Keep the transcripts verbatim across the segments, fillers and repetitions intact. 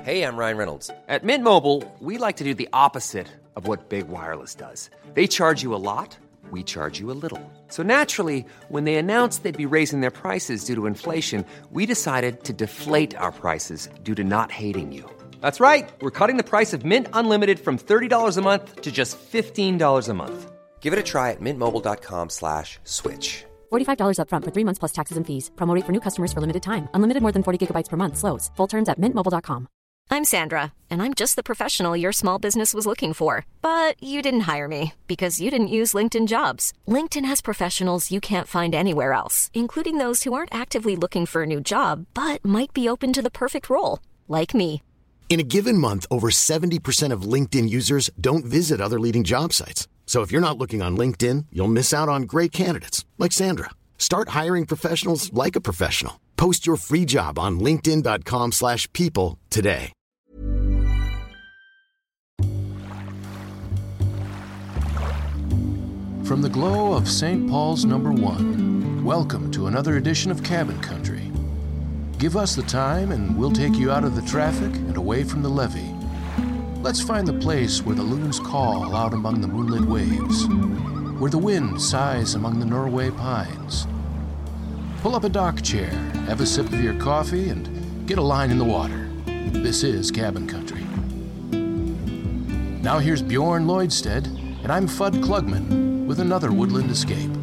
Hey, I'm Ryan Reynolds. At Mint Mobile, we like to do the opposite of what Big Wireless does. They charge you a lot, we charge you a little. So naturally, when they announced they'd be raising their prices due to inflation, we decided to deflate our prices due to not hating you. That's right. We're cutting the price of Mint Unlimited from thirty dollars a month to just fifteen dollars a month. Give it a try at mintmobile.com slash switch. forty-five dollars up front for three months plus taxes and fees. Promo rate for new customers for limited time. Unlimited more than forty gigabytes per month slows. Full terms at mint mobile dot com. I'm Sandra, and I'm just the professional your small business was looking for. But you didn't hire me because you didn't use LinkedIn Jobs. LinkedIn has professionals you can't find anywhere else, including those who aren't actively looking for a new job, but might be open to the perfect role, like me. In a given month, over seventy percent of LinkedIn users don't visit other leading job sites. So if you're not looking on LinkedIn, you'll miss out on great candidates like Sandra. Start hiring professionals like a professional. Post your free job on linkedin.com slash people today. From the glow of Saint Paul's number one, welcome to another edition of Cabin Country. Give us the time and we'll take you out of the traffic and away from the levee. Let's find the place where the loons call out among the moonlit waves, where the wind sighs among the Norway pines. Pull up a dock chair, have a sip of your coffee, and get a line in the water. This is Cabin Country. Now here's Bjorn Lloydstead, and I'm Fudd Klugman with another Woodland Escape.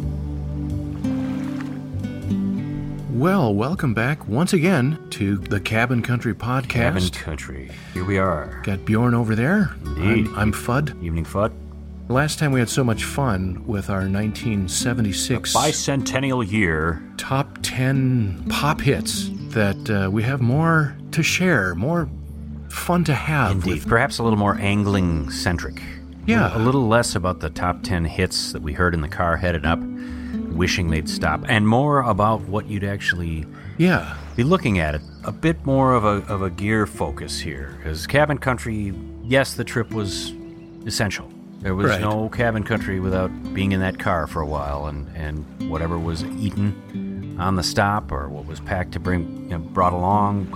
Well, welcome back once again to the Cabin Country podcast. Cabin Country. Here we are. Got Bjorn over there. Indeed. I'm, I'm Fudd. Evening, Fudd. Last time we had so much fun with our nineteen seventy-six... A bicentennial year. Top ten pop hits that uh, we have more to share, more fun to have. Indeed. With... Perhaps a little more angling-centric. Yeah. A little less about the top ten hits that we heard in the car headed up, wishing they'd stop, and more about what you'd actually yeah. be looking at it. A bit more of a of a gear focus here. Because Cabin Country, yes, the trip was essential. There was right. no Cabin Country without being in that car for a while, and, and whatever was eaten on the stop or what was packed to bring, you know, brought along.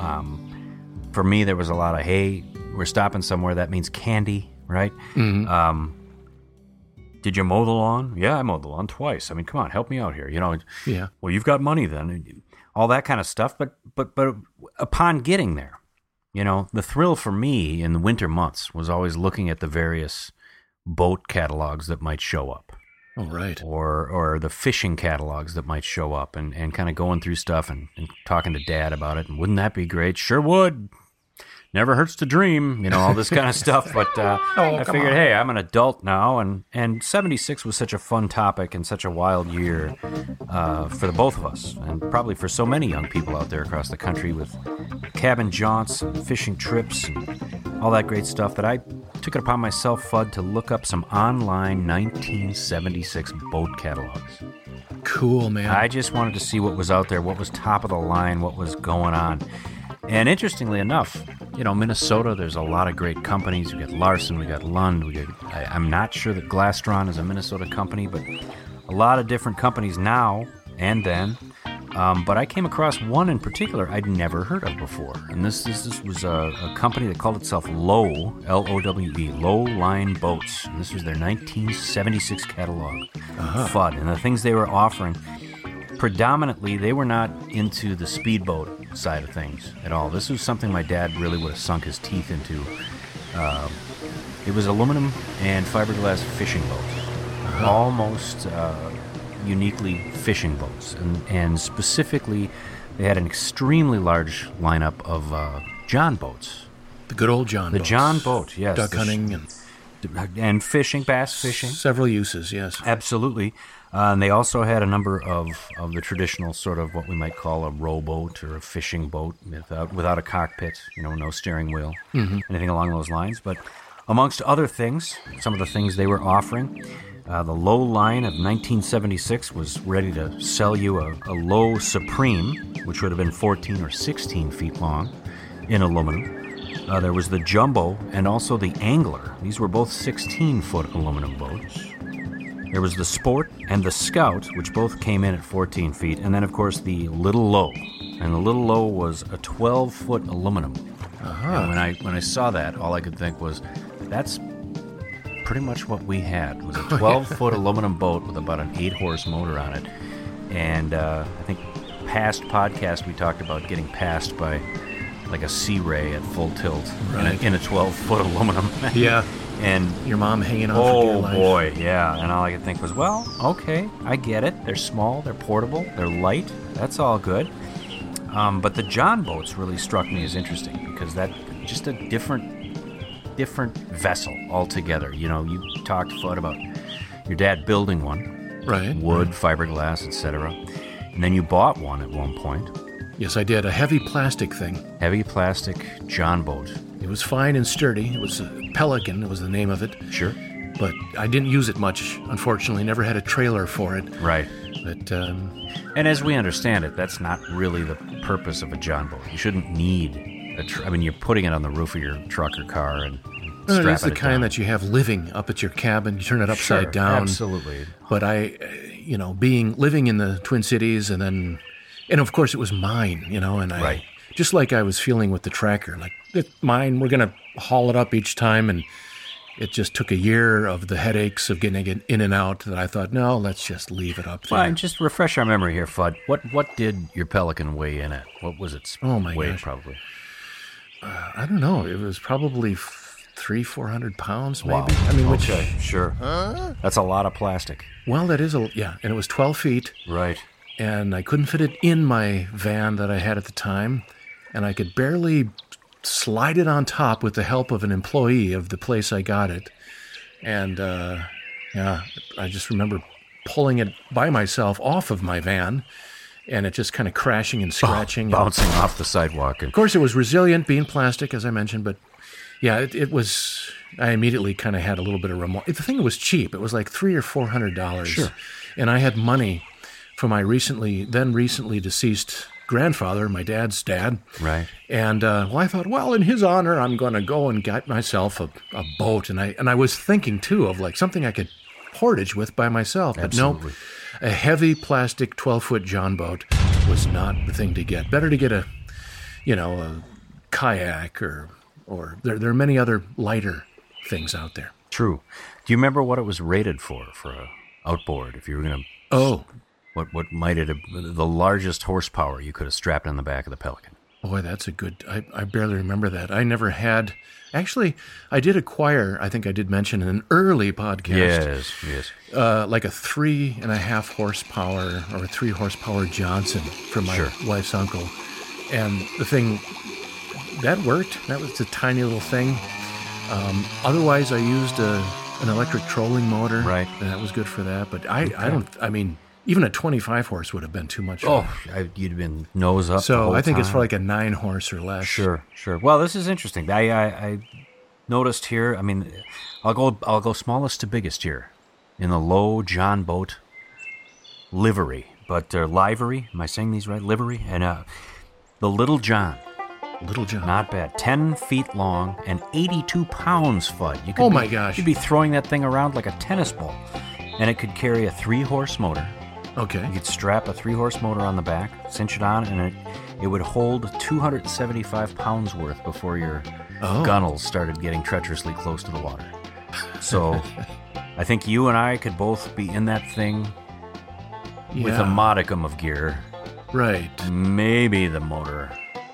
Um, for me, there was a lot of, hey, we're stopping somewhere. That means candy, right? Mm-hmm. Um, did you mow the lawn? Yeah, I mowed the lawn twice. I mean, come on, help me out here. You know, yeah. Well, you've got money then, all that kind of stuff. But but but upon getting there, you know, the thrill for me in the winter months was always looking at the various boat catalogs that might show up. Oh, right. Or or the fishing catalogs that might show up, and, and kind of going through stuff and, and talking to Dad about it. And wouldn't that be great? Sure would. Never hurts to dream, you know, all this kind of stuff. But uh, oh, I figured, on. hey, I'm an adult now, and, and seventy-six was such a fun topic and such a wild year uh, for the both of us, and probably for so many young people out there across the country with cabin jaunts and fishing trips and all that great stuff, that I took it upon myself, Fudd, to look up some online nineteen seventy-six boat catalogs. Cool, man. I just wanted to see what was out there, what was top of the line, what was going on. And interestingly enough, you know, Minnesota, there's a lot of great companies. We got Larson, we got Lund. We got, I, I'm not sure that Glastron is a Minnesota company, but a lot of different companies now and then. Um, but I came across one in particular I'd never heard of before. And this, this, this was a, a company that called itself Low, L O W E, Low Line Boats. And this was their nineteen seventy-six catalog. Uh-huh. Fun. And the things they were offering, predominantly, they were not into the speedboat side of things at all. This was something my dad really would have sunk his teeth into. Uh, it was aluminum and fiberglass fishing boats. Uh-huh. Almost uh, uniquely fishing boats. And, and specifically, they had an extremely large lineup of uh, John boats. The good old John the boats. The John boat, yes. Duck hunting and... And fishing, bass fishing. Several uses, yes. Absolutely. Uh, and they also had a number of, of the traditional sort of what we might call a rowboat or a fishing boat without, without a cockpit, you know, no steering wheel, mm-hmm. anything along those lines. But amongst other things, some of the things they were offering, uh, the Low line of nineteen seventy-six was ready to sell you a, a Low Supreme, which would have been fourteen or sixteen feet long in aluminum. Uh, there was the Jumbo and also the Angler. These were both sixteen-foot aluminum boats. There was the Sport and the Scout, which both came in at fourteen feet. And then, of course, the Little Low. And the Little Low was a twelve-foot aluminum Uh-huh. And when I when I saw that, all I could think was, that's pretty much what we had. It was a twelve-foot aluminum boat with about an eight-horse motor on it. And uh, I think past podcast we talked about getting passed by like a Sea Ray at full tilt right. in a twelve-foot aluminum. Yeah. And your mom hanging on oh, for dear life. Oh, boy, yeah. And all I could think was, well, okay, I get it. They're small, they're portable, they're light. That's all good. Um, but the John boats really struck me as interesting because that just a different, different vessel altogether. You know, you talked, Fudd, about your dad building one. Right. Wood, right. fiberglass, et cetera. And then you bought one at one point. Yes, I did. A heavy plastic thing. Heavy plastic John boat. It was fine and sturdy. It was a Pelican, it was the name of it. Sure. But I didn't use it much, unfortunately. Never had a trailer for it. Right. But, um... And as we understand it, that's not really the purpose of a John boat. You shouldn't need a... Tr- I mean, you're putting it on the roof of your truck or car and no, strapping it's the it kind down. that you have living up at your cabin. You turn it upside sure, down. Absolutely. But I, you know, being... Living in the Twin Cities and then... And, of course, it was mine, you know, and I... Right. Just like I was feeling with the tracker. Like, it's mine, we're going to haul it up each time, and... It just took a year of the headaches of getting it in and out that I thought, no, let's just leave it up there. Well, just refresh our memory here, Fudd. What what did your Pelican weigh in at? What was its oh my weight, gosh. probably? Uh, I don't know. It was probably f- three, four hundred pounds, maybe. Wow. I mean, which, okay, sure. Huh? That's a lot of plastic. Well, that is a yeah, and it was twelve feet. Right. And I couldn't fit it in my van that I had at the time, and I could barely slide it on top with the help of an employee of the place I got it. And, uh, yeah, I just remember pulling it by myself off of my van, and it just kind of crashing and scratching. Oh, bouncing and, off the sidewalk. And... Of course, it was resilient, being plastic, as I mentioned, but, yeah, it, it was... I immediately kind of had a little bit of remorse. The thing was cheap. It was like three or four hundred dollars. Sure. And I had money for my recently, then recently deceased grandfather, my dad's dad. Right. And uh, well, I thought, well, in his honor, I'm going to go and get myself a, a boat. And I and I was thinking too of like something I could portage with by myself. But Absolutely. no, a heavy plastic twelve-foot John boat was not the thing to get. Better to get a, you know, a kayak or or there there are many other lighter things out there. True. Do you remember what it was rated for for a outboard? If you were going to oh. What what might it have, the largest horsepower you could have strapped on the back of the Pelican? Boy, that's a good, I, I barely remember that. I never had, actually, I did acquire, I think I did mention in an early podcast. Yes, yes. Uh, like a three and a half horsepower or a three horsepower Johnson from my Sure. wife's uncle. And the thing, that worked. That was a tiny little thing. Um, otherwise, I used a, an electric trolling motor. Right. And that was good for that. But I, Okay. I don't, I mean... Even a twenty-five horse would have been too much. Oh, I, you'd have been nose up. the So whole I think it's time. for like a nine horse or less. Sure, sure. Well, this is interesting. I, I, I noticed here. I mean, I'll go. I'll go smallest to biggest here, in the low John boat livery, but uh, livery. Am I saying these right? Livery and uh, the Little John. Little John. Not bad. Ten feet long and eighty-two pounds, Fudd. You could Oh be- my gosh. You'd be throwing that thing around like a tennis ball, and it could carry a three-horse motor. Okay. You could strap a three-horse motor on the back, cinch it on, and it it would hold two hundred seventy-five pounds worth before your Oh. gunnels started getting treacherously close to the water. So I think you and I could both be in that thing with a Yeah. modicum of gear. Right. Maybe the motor.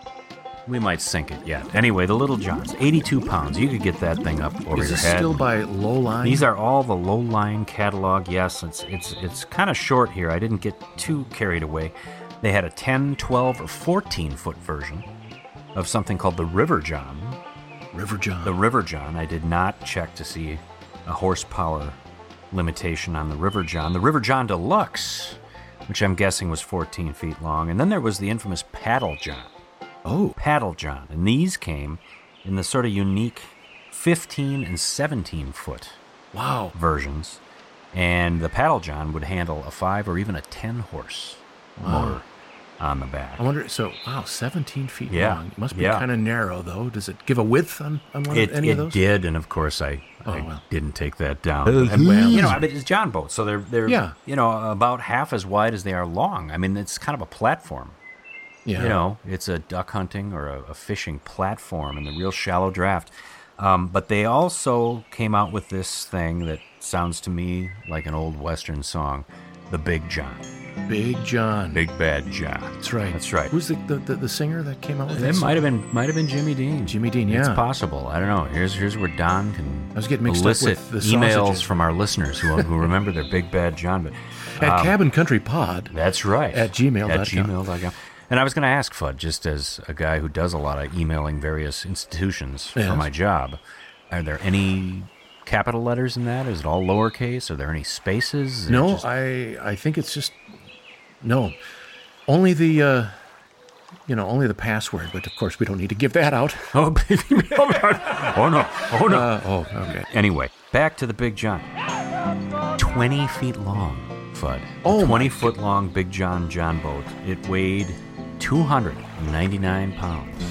We might sink it yet. Anyway, the Little John's, eighty-two pounds. You could get that thing up over Is your this head. still by low line? These are all the low line catalog. Yes, it's it's it's kind of short here. I didn't get too carried away. They had a ten, twelve, or fourteen foot version of something called the River John. River John. The River John. I did not check to see a horsepower limitation on the River John. The River John Deluxe, which I'm guessing was fourteen feet long. And then there was the infamous Paddle John. Oh. Paddle John. And these came in the sort of unique fifteen and seventeen foot Wow. versions. And the Paddle John would handle a five or even a ten horse motor on the back. I wonder, so, wow, seventeen feet Yeah. long. It must be Yeah. kind of narrow, though. Does it give a width on, on one It, of, any it of those? did, and of course I, Oh, I well. didn't take that down. Uh, and, well. you know, I mean, it's John boats, so they're they're Yeah. you know about half as wide as they are long. I mean, it's kind of a platform Yeah. You know, it's a duck hunting or a, a fishing platform in the real shallow draft. Um, but they also came out with this thing that sounds to me like an old Western song, the Big John. Big John. Big Bad John. That's right. That's right. Who's the, the, the, the singer that came out with It this? might have been might have been Jimmy Dean. Jimmy Dean, yeah. It's possible. I don't know. Here's here's where Don can I was getting mixed up elicit with the emails sausages. from our listeners who who remember their Big Bad John. But At um, Cabin Country Pod. That's right. At gmail dot com. At gmail dot com. And I was going to ask Fudd, just as a guy who does a lot of emailing various institutions Yes. for my job, are there any capital letters in that? Is it all lowercase? Are there any spaces? Is it No, just- I I think it's just no. Only the uh, you know only the password, but of course we don't need to give that out. Oh, baby. oh no! Oh no! Uh, oh, okay. Anyway, back to the Big John. Twenty feet long, Fudd. Oh, my twenty foot long Big John John boat. It weighed two hundred ninety nine pounds.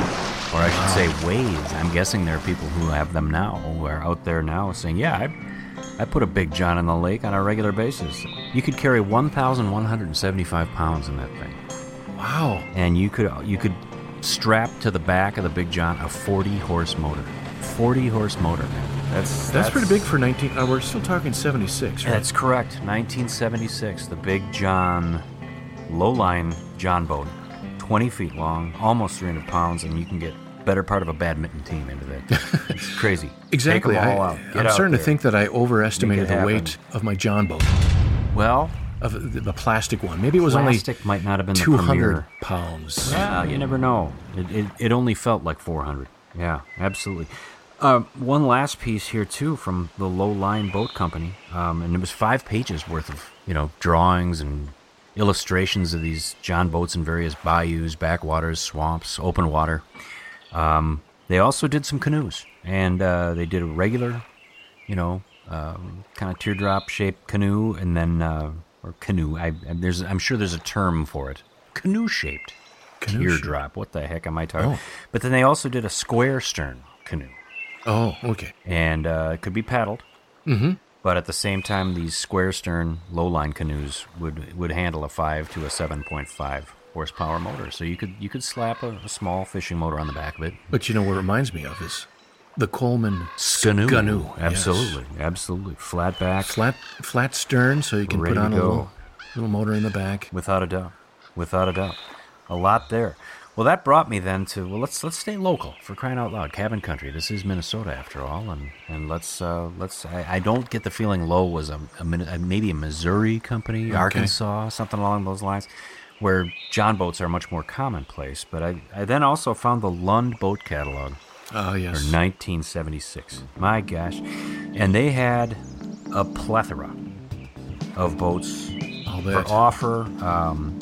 Or I should say weighs. I'm guessing there are people who have them now, who are out there now saying, yeah, I, I put a Big John in the lake on a regular basis. You could carry one thousand one hundred seventy-five pounds in that thing. Wow. And you could you could strap to the back of the Big John a forty horse motor. forty horse motor, man. That's, That's pretty big for nineteen. Uh, we're still talking seventy-six, right? That's correct. nineteen seventy-six, the Big John low-line John boat. twenty feet long, almost three hundred pounds, and you can get better part of a badminton team into that. It's crazy. Exactly. Take them all I, out. Get I'm out starting there. to think that I overestimated Make it the weight happen. of my John boat, Well, of the, the plastic one. Maybe it was plastic might not have been only the two premier. hundred pounds. Yeah, you never know. It, it it only felt like four hundred. Yeah, absolutely. Uh, one last piece here too from the Low Line Boat Company, um, and it was five pages worth of you know drawings and illustrations of these John boats in various bayous, backwaters, swamps, open water. Um, they also did some canoes, and uh, they did a regular, you know, um, kind of teardrop shaped canoe, and then uh, or canoe. I, I there's I'm sure there's a term for it. Canoe shaped. Canoe Teardrop. What the heck am I talking? Oh. But then they also did a square stern canoe, Oh, okay. and uh, it could be paddled. Mm-hmm. But at the same time, these square stern low line canoes would would handle a five to a seven point five horsepower motor. So you could you could slap a, a small fishing motor on the back of it. But you know what it reminds me of is the Coleman Scanoe. Scanoe, yes. Absolutely, absolutely. Flat back, flat flat stern, so you can Ready put to on a go. little, little motor in the back. without a doubt, without a doubt, a lot there. Well, that brought me then to well, let's let's stay local for crying out loud. Cabin Country. This is Minnesota after all, and and let's uh, let's. I, I don't get the feeling Lowe was a, a, Min- a maybe a Missouri company, Okay. Arkansas, something along those lines, where John boats are much more commonplace. But I I then also found the Lund Boat Catalog. Oh, Or yes. nineteen seventy-six. My gosh. And they had a plethora of boats I'll for bet. offer. Um,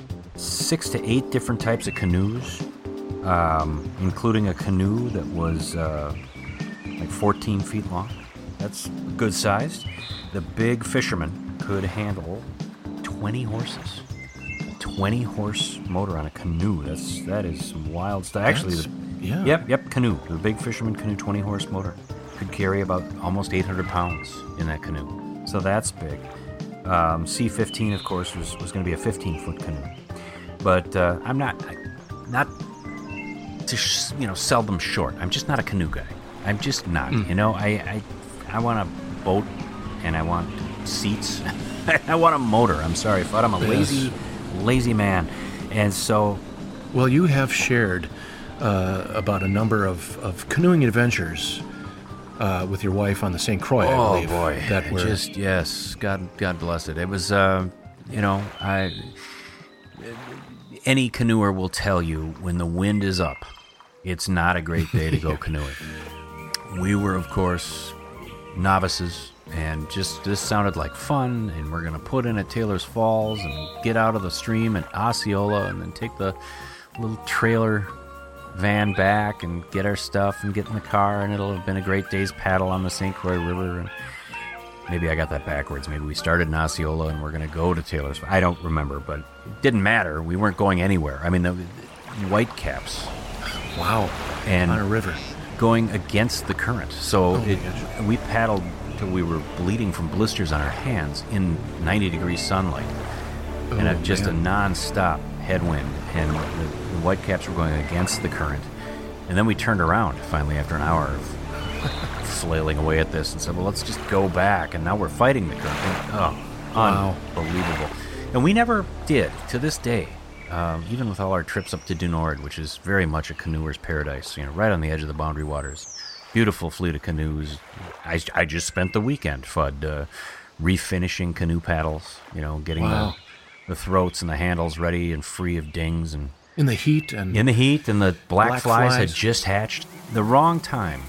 six to eight different types of canoes, um, including a canoe that was uh, like fourteen feet long. That's good sized. The big fisherman could handle twenty horses. twenty horse motor on a canoe. That's that is some wild stuff. Actually, That's- the, yeah. Yep, yep, canoe. The big fisherman canoe, twenty horse motor, could carry about almost eight hundred pounds in that canoe. So that's big. Um, C fifteen, of course, was, was going to be a fifteen foot canoe. But uh, I'm not, I, not to sh- you know sell them short. I'm just not a canoe guy. I'm just not. You know, I I, I want a boat and I want seats. I want a motor. I'm sorry, Fudd. I'm a Yes. lazy, lazy man, and so Well, you have shared uh, about a number of, of canoeing adventures uh, with your wife on the Saint Croix, I oh believe. boy, That were, just yes, God, God bless it. It was, uh, you know, I. Any canoeer will tell you when the wind is up, it's not a great day to go canoeing. We were, of course, novices, and just this sounded like fun. And we're gonna put in at Taylor's Falls and get out of the stream at Osceola, and then take the little trailer van back and get our stuff and get in the car, and it'll have been a great day's paddle on the Saint Croix River. And maybe I got that backwards. Maybe we started in Osceola and we're going to go to Taylor's. I don't remember, but it didn't matter. We weren't going anywhere. I mean, the, the Whitecaps wow, and on a river. going against the current. So Oh my it, gosh. we paddled till we were bleeding from blisters on our hands in ninety degree sunlight. and a, Oh, just man. a non-stop headwind, and the, the Whitecaps were going against the current. And then we turned around finally after an hour of flailing away at this and said, well, let's just go back. And now we're fighting the current. And, oh, Wow. unbelievable. And we never did, to this day, um, even with all our trips up to Du Nord, which is very much a canoeer's paradise, you know, right on the edge of the Boundary Waters. Beautiful fleet of canoes. I, I just spent the weekend, Fudd, uh, refinishing canoe paddles, you know, getting Wow. the, the throats and the handles ready and free of dings. And In the heat and in the heat, and the black, Black flies, flies. had just hatched. The wrong time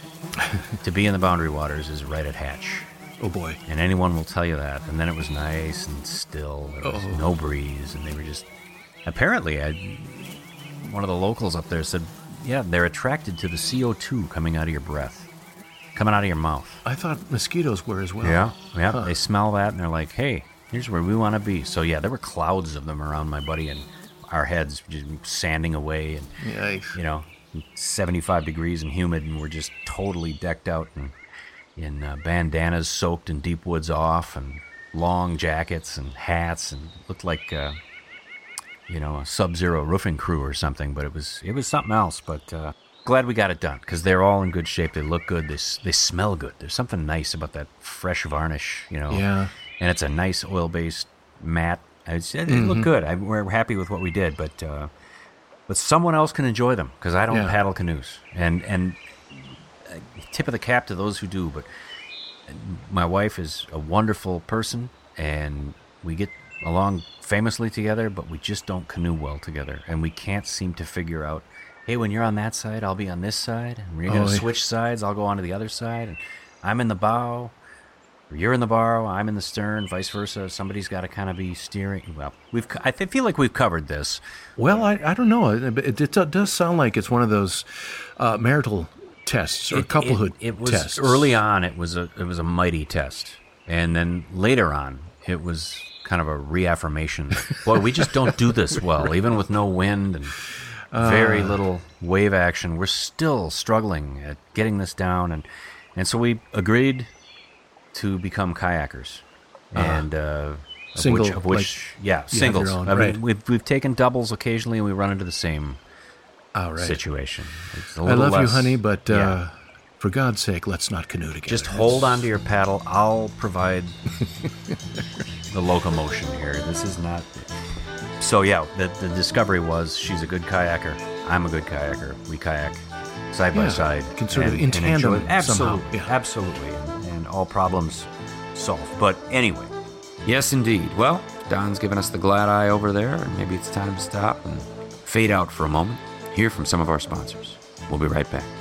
to be in the Boundary Waters is right at hatch. oh boy. And anyone will tell you that. And then it was nice and still. There was Oh. no breeze, and they were just... Apparently, I, one of the locals up there said, yeah, they're attracted to the C O two coming out of your breath, coming out of your mouth. I thought mosquitoes were as well. Yeah, yeah. Huh. They smell that, and they're like, hey, here's where we want to be. So, yeah, there were clouds of them around my buddy and our heads just sanding away, and, Yikes. you know, seventy-five degrees and humid, and we're just totally decked out in, in uh, bandanas soaked in deep woods off, and long jackets and hats, and looked like, uh, you know, a Sub-Zero roofing crew or something. But it was it was something else. But uh, glad we got it done, because they're all in good shape. They look good. They s- they smell good. There's something nice about that fresh varnish, you know. Yeah. And it's a nice oil-based matte. It's, it Mm-hmm. looked good. I, we're happy with what we did, but uh, but someone else can enjoy them, because I don't Yeah. paddle canoes. And and uh, tip of the cap to those who do. But my wife is a wonderful person, and we get along famously together, but we just don't canoe well together, and we can't seem to figure out, hey, when you're on that side, I'll be on this side, and we're going Oh, to yeah. switch sides, I'll go on to the other side, and I'm in the bow, or you're in the bow, I'm in the stern, vice versa. Somebody's got to kind of be steering. Well, we've co- I th- feel like we've covered this. Well, I, I don't know. It, it, it does sound like it's one of those uh, marital tests or It- couplehood it, it was tests. early on. It was a it was a mighty test, and then later on, it was kind of a reaffirmation. Boy, we just don't do this well, even with no wind and very Uh. little wave action. We're still struggling at getting this down, and and so we agreed to become kayakers, and uh, of Single, which, of which like, yeah, have singles. your own, I mean, right. we've we've taken doubles occasionally, and we run into the same All right. situation. It's a I little love you, less- honey, but uh, yeah. for God's sake, let's not canoe together. Just hold on to your paddle. I'll provide the locomotion here. This is not... So, yeah, the, the discovery was she's a good kayaker. I'm a good kayaker. We kayak side by Yeah, side. can sort of in enjoy tandem it. Absolutely. somehow, yeah. Absolutely. And, and all problems solved. But anyway. Yes, indeed. Well, Don's giving us the glad eye over there, and maybe it's time to stop and fade out for a moment. Hear from some of our sponsors. We'll be right back.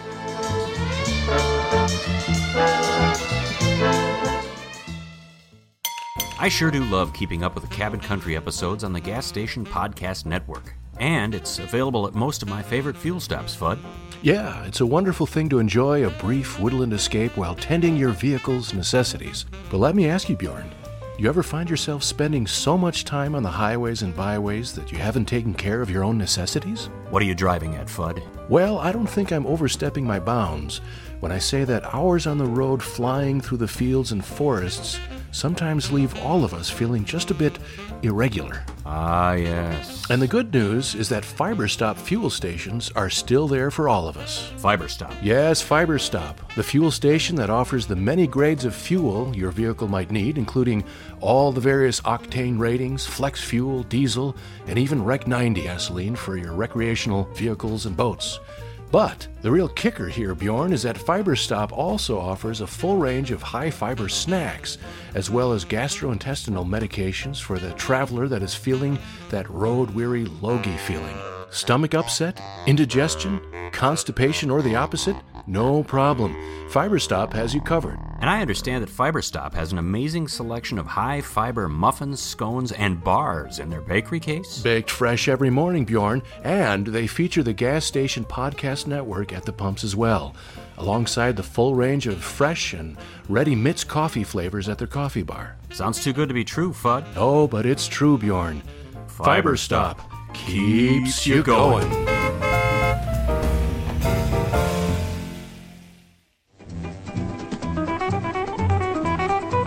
I sure do love keeping up with the Cabin Country episodes on the Gas Station Podcast Network. And it's available at most of my favorite fuel stops, Fudd. Yeah, it's a wonderful thing to enjoy a brief woodland escape while tending your vehicle's necessities. But let me ask you, Bjorn, you ever find yourself spending so much time on the highways and byways that you haven't taken care of your own necessities? What are you driving at, Fudd? Well, I don't think I'm overstepping my bounds when I say that hours on the road flying through the fields and forests sometimes leave all of us feeling just a bit irregular. Ah, yes. And the good news is that FiberStop fuel stations are still there for all of us. FiberStop. Yes, FiberStop, the fuel station that offers the many grades of fuel your vehicle might need, including all the various octane ratings, flex fuel, diesel, and even Rec ninety gasoline for your recreational vehicles and boats. But the real kicker here, Bjorn, is that FiberStop also offers a full range of high-fiber snacks, as well as gastrointestinal medications for the traveler that is feeling that road-weary logy feeling. Stomach upset, indigestion, constipation, or the opposite? No problem. FiberStop has you covered. And I understand that FiberStop has an amazing selection of high-fiber muffins, scones, and bars in their bakery case. Baked fresh every morning, Bjorn, and they feature the Gas Station Podcast Network at the pumps as well, alongside the full range of fresh and ready mixed coffee flavors at their coffee bar. Sounds too good to be true, Fudd. Oh, but it's true, Bjorn. FiberStop keeps you going.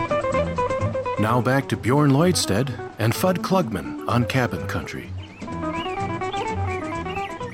Now back to Bjorn Lloydstead and Fudd Klugman on Cabin Country.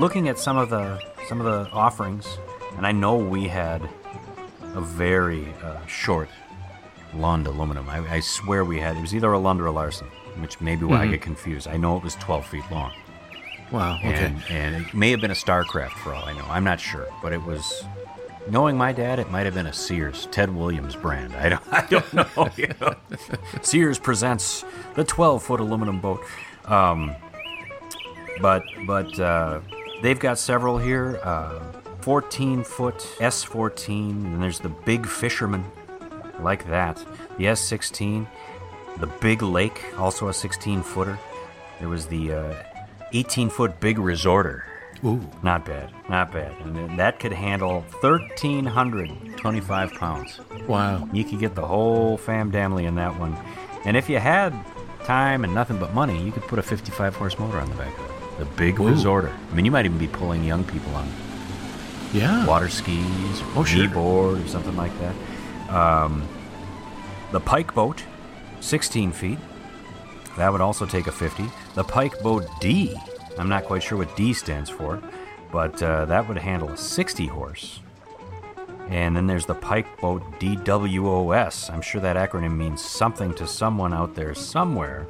looking at some of the some of the offerings, and I know we had a very uh, short Lund aluminum. I, I swear we had, it was either a Lund or a Larson, which may be why mm-hmm. I get confused. I know it was twelve feet long. Wow, okay. And, and it may have been a Starcraft for all I know. I'm not sure, but it was, knowing my dad, it might have been a Sears, Ted Williams brand. I don't, I don't know. You know? Sears presents the twelve-foot aluminum boat. Um, but but uh, they've got several here. Uh, fourteen-foot S fourteen, and there's the Big Fisherman, like that. The S sixteen, the Big Lake, also a sixteen-footer. There was the uh, eighteen-foot Big Resorter. Ooh. Not bad, not bad. And that could handle one thousand three hundred twenty-five pounds. Wow. You could get the whole fam damly in that one. And if you had time and nothing but money, you could put a fifty-five horse motor on the back of it. The Big Ooh. Resorter. I mean, you might even be pulling young people on yeah. water skis or oh, sure. kneeboard or something like that. Um, the Pike Boat, sixteen feet. That would also take a fifty. The Pike Boat D, I'm not quite sure what D stands for, but uh, that would handle a sixty horse. And then there's the Pike Boat D W O S. I'm sure that acronym means something to someone out there somewhere.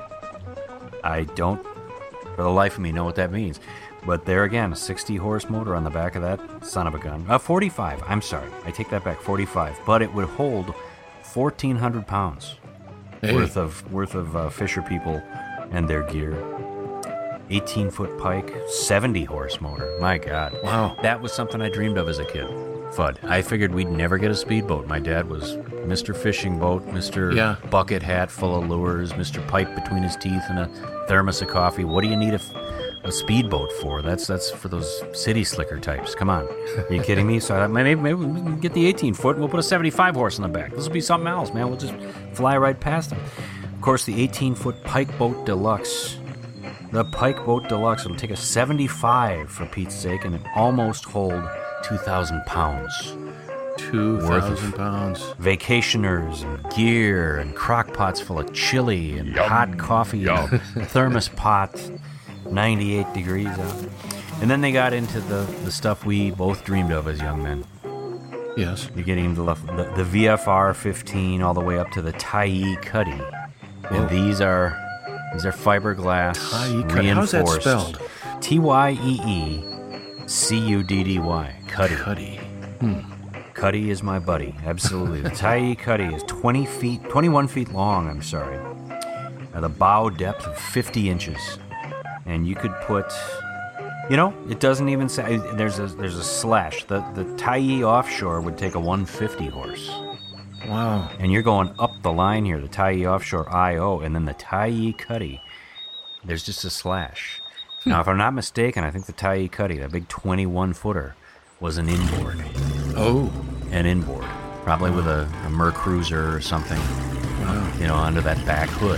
I don't, for the life of me, know what that means. But there again, a sixty horse motor on the back of that son of a gun. Uh, forty-five, I'm sorry. I take that back, forty-five. But it would hold fourteen hundred pounds hey. worth of worth of uh, fisher people and their gear. eighteen-foot pike, seventy horse motor. My God. Wow. That was something I dreamed of as a kid. Fudd. I figured we'd never get a speedboat. My dad was Mister Fishing Boat, Mister Yeah. Bucket Hat full of lures, Mister Pipe between his teeth, and a thermos of coffee. What do you need a, a speedboat for? That's that's for those city slicker types. Come on. Are you kidding me? So I thought, maybe, maybe we can get the eighteen-foot and we'll put a seventy-five horse in the back. This will be something else, man. We'll just fly right past them. Of course, the eighteen-foot Pike Boat Deluxe. The Pike Boat Deluxe, it'll take a seventy-five for Pete's sake, and it almost hold two thousand pounds. two thousand pounds. Vacationers and gear and crock pots full of chili and Yum. hot coffee Yum. and a thermos pot, ninety-eight degrees out. And then they got into the, the stuff we both dreamed of as young men. Yes. You're getting the, the, the V F R fifteen all the way up to the Tyee Cuddy. And Whoa. these are... These are fiberglass, Tyee Cuddy. reinforced. How's that spelled? T Y E E C U D D Y. Cuddy. Cuddy. Hmm. Cuddy is my buddy. Absolutely. The Tyee Cuddy is twenty feet, twenty-one feet long, I'm sorry. At a bow depth of fifty inches. And you could put, you know, it doesn't even say, there's a there's a slash. The, the Tyee offshore would take a one fifty horse. Wow. And you're going up the line here, the Tyee Offshore I O, and then the Tyee Cuddy. There's just a slash. Now, if I'm not mistaken, I think the Tyee Cuddy, that big twenty-one-footer, was an inboard. Oh. An inboard. Probably with a, a Mercruiser or something, wow. you know, under that back hood.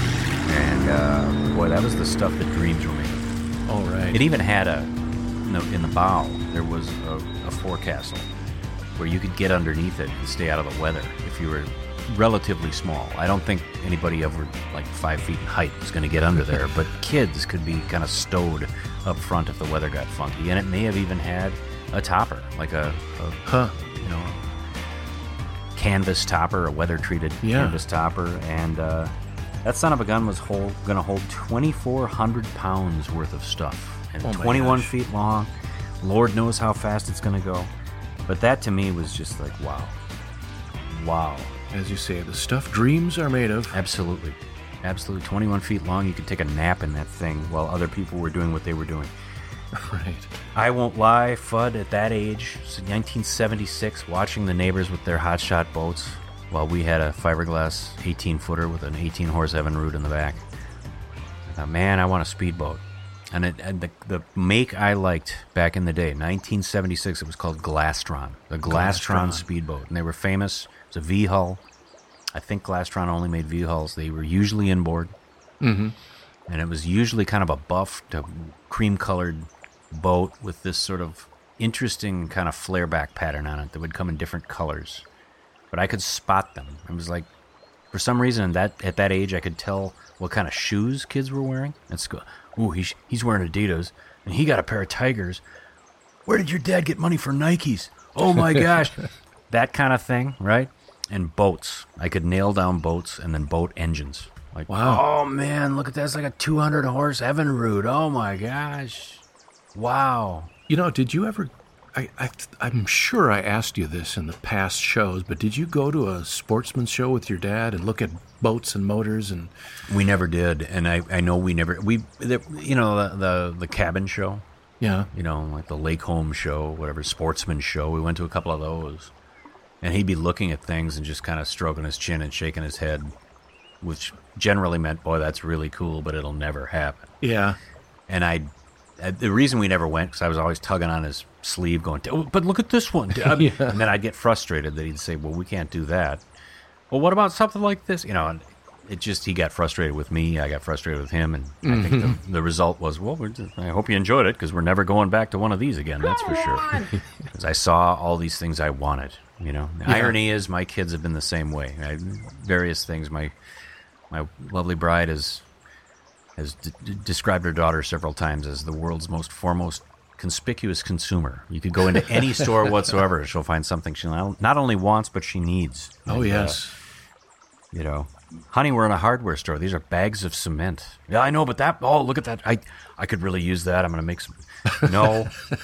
And, uh, boy, that was the stuff that dreams were made of. All right. It even had a, in the, in the bow, there was a, a forecastle, where you could get underneath it and stay out of the weather if you were relatively small. I don't think anybody over like five feet in height was going to get under there, but kids could be kind of stowed up front if the weather got funky. And it may have even had a topper, like a, a huh. you know, canvas topper, a weather-treated yeah. canvas topper. And uh, that son of a gun was going to hold twenty-four hundred pounds worth of stuff. And oh twenty-one feet long. Lord knows how fast it's going to go. But that to me was just like, wow. Wow. As you say, the stuff dreams are made of. Absolutely. Absolutely. twenty-one feet long. You could take a nap in that thing while other people were doing what they were doing. Right. I won't lie, Fudd, at that age, so nineteen seventy-six, watching the neighbors with their hotshot boats while we had a fiberglass eighteen-footer with an eighteen-horse Evinrude in the back. I thought, man, I want a speedboat. And, it, and the, the make I liked back in the day, nineteen seventy-six, it was called Glastron. The Glastron, Glastron speedboat. And they were famous. It was a V-hull. I think Glastron only made V-hulls. They were usually inboard. Mm-hmm. And it was usually kind of a buff to cream-colored boat with this sort of interesting kind of flare-back pattern on it that would come in different colors. But I could spot them. It was like, for some reason, that at that age, I could tell what kind of shoes kids were wearing. It's go, ooh, he's, he's wearing Adidas. and he got a pair of Tigers. Where did your dad get money for Nikes? Oh, my gosh. That kind of thing, right? And boats. I could nail down boats and then boat engines. Like, wow. Oh, man, look at that. It's like a two hundred horse Evinrude. Oh, my gosh. Wow. You know, did you ever... I, I, I'm sure I asked you this in the past shows, but did you go to a sportsman's show with your dad and look at boats and motors? And we never did, and I, I know we never... we the, You know, the, the, the cabin show? Yeah. You know, like the Lake Home show, whatever, sportsman show. We went to a couple of those. And he'd be looking at things and just kind of stroking his chin and shaking his head, which generally meant, boy, that's really cool, but it'll never happen. Yeah. And I, the reason we never went, because I was always tugging on his sleeve going, oh, but look at this one. yeah. And then I'd get frustrated that he'd say, well, we can't do that. Well, what about something like this? You know, and it just, he got frustrated with me, I got frustrated with him, and mm-hmm. I think the, the result was, well, we're just, I hope you enjoyed it, because we're never going back to one of these again, that's for sure. Because I saw all these things I wanted, you know. The yeah. irony is my kids have been the same way. I, various things. My my lovely bride has, has d- d- described her daughter several times as the world's most foremost conspicuous consumer. You could go into any store whatsoever, she'll find something she not only wants, but she needs. Oh, and, yes. Uh, you know. Honey, we're in a hardware store. These are bags of cement. Yeah, I know, but that, oh, look at that. I I could really use that. I'm going to make some. No.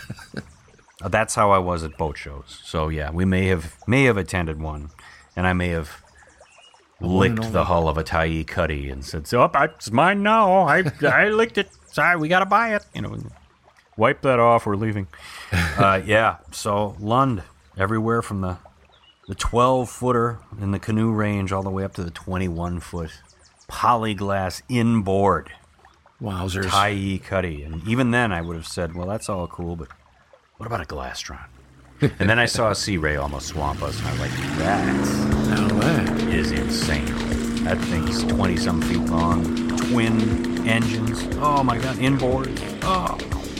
That's how I was at boat shows. So, yeah, we may have may have attended one, and I may have licked the hull of a Tyee Cuddy and said, so, oh, it's mine now. I I licked it. Sorry, we got to buy it. You know, wipe that off. We're leaving. Uh, yeah, so Lund, everywhere from the... The twelve-footer in the canoe range all the way up to the twenty-one-foot polyglass inboard. Wowzers. Tyee Cuddy. And even then I would have said, well, that's all cool, but what about a Glastron? And then I saw a Sea Ray almost swamp us, and I was like, that, now that is insane. That thing's twenty-some feet long, twin engines. Oh, my God, inboard. Oh.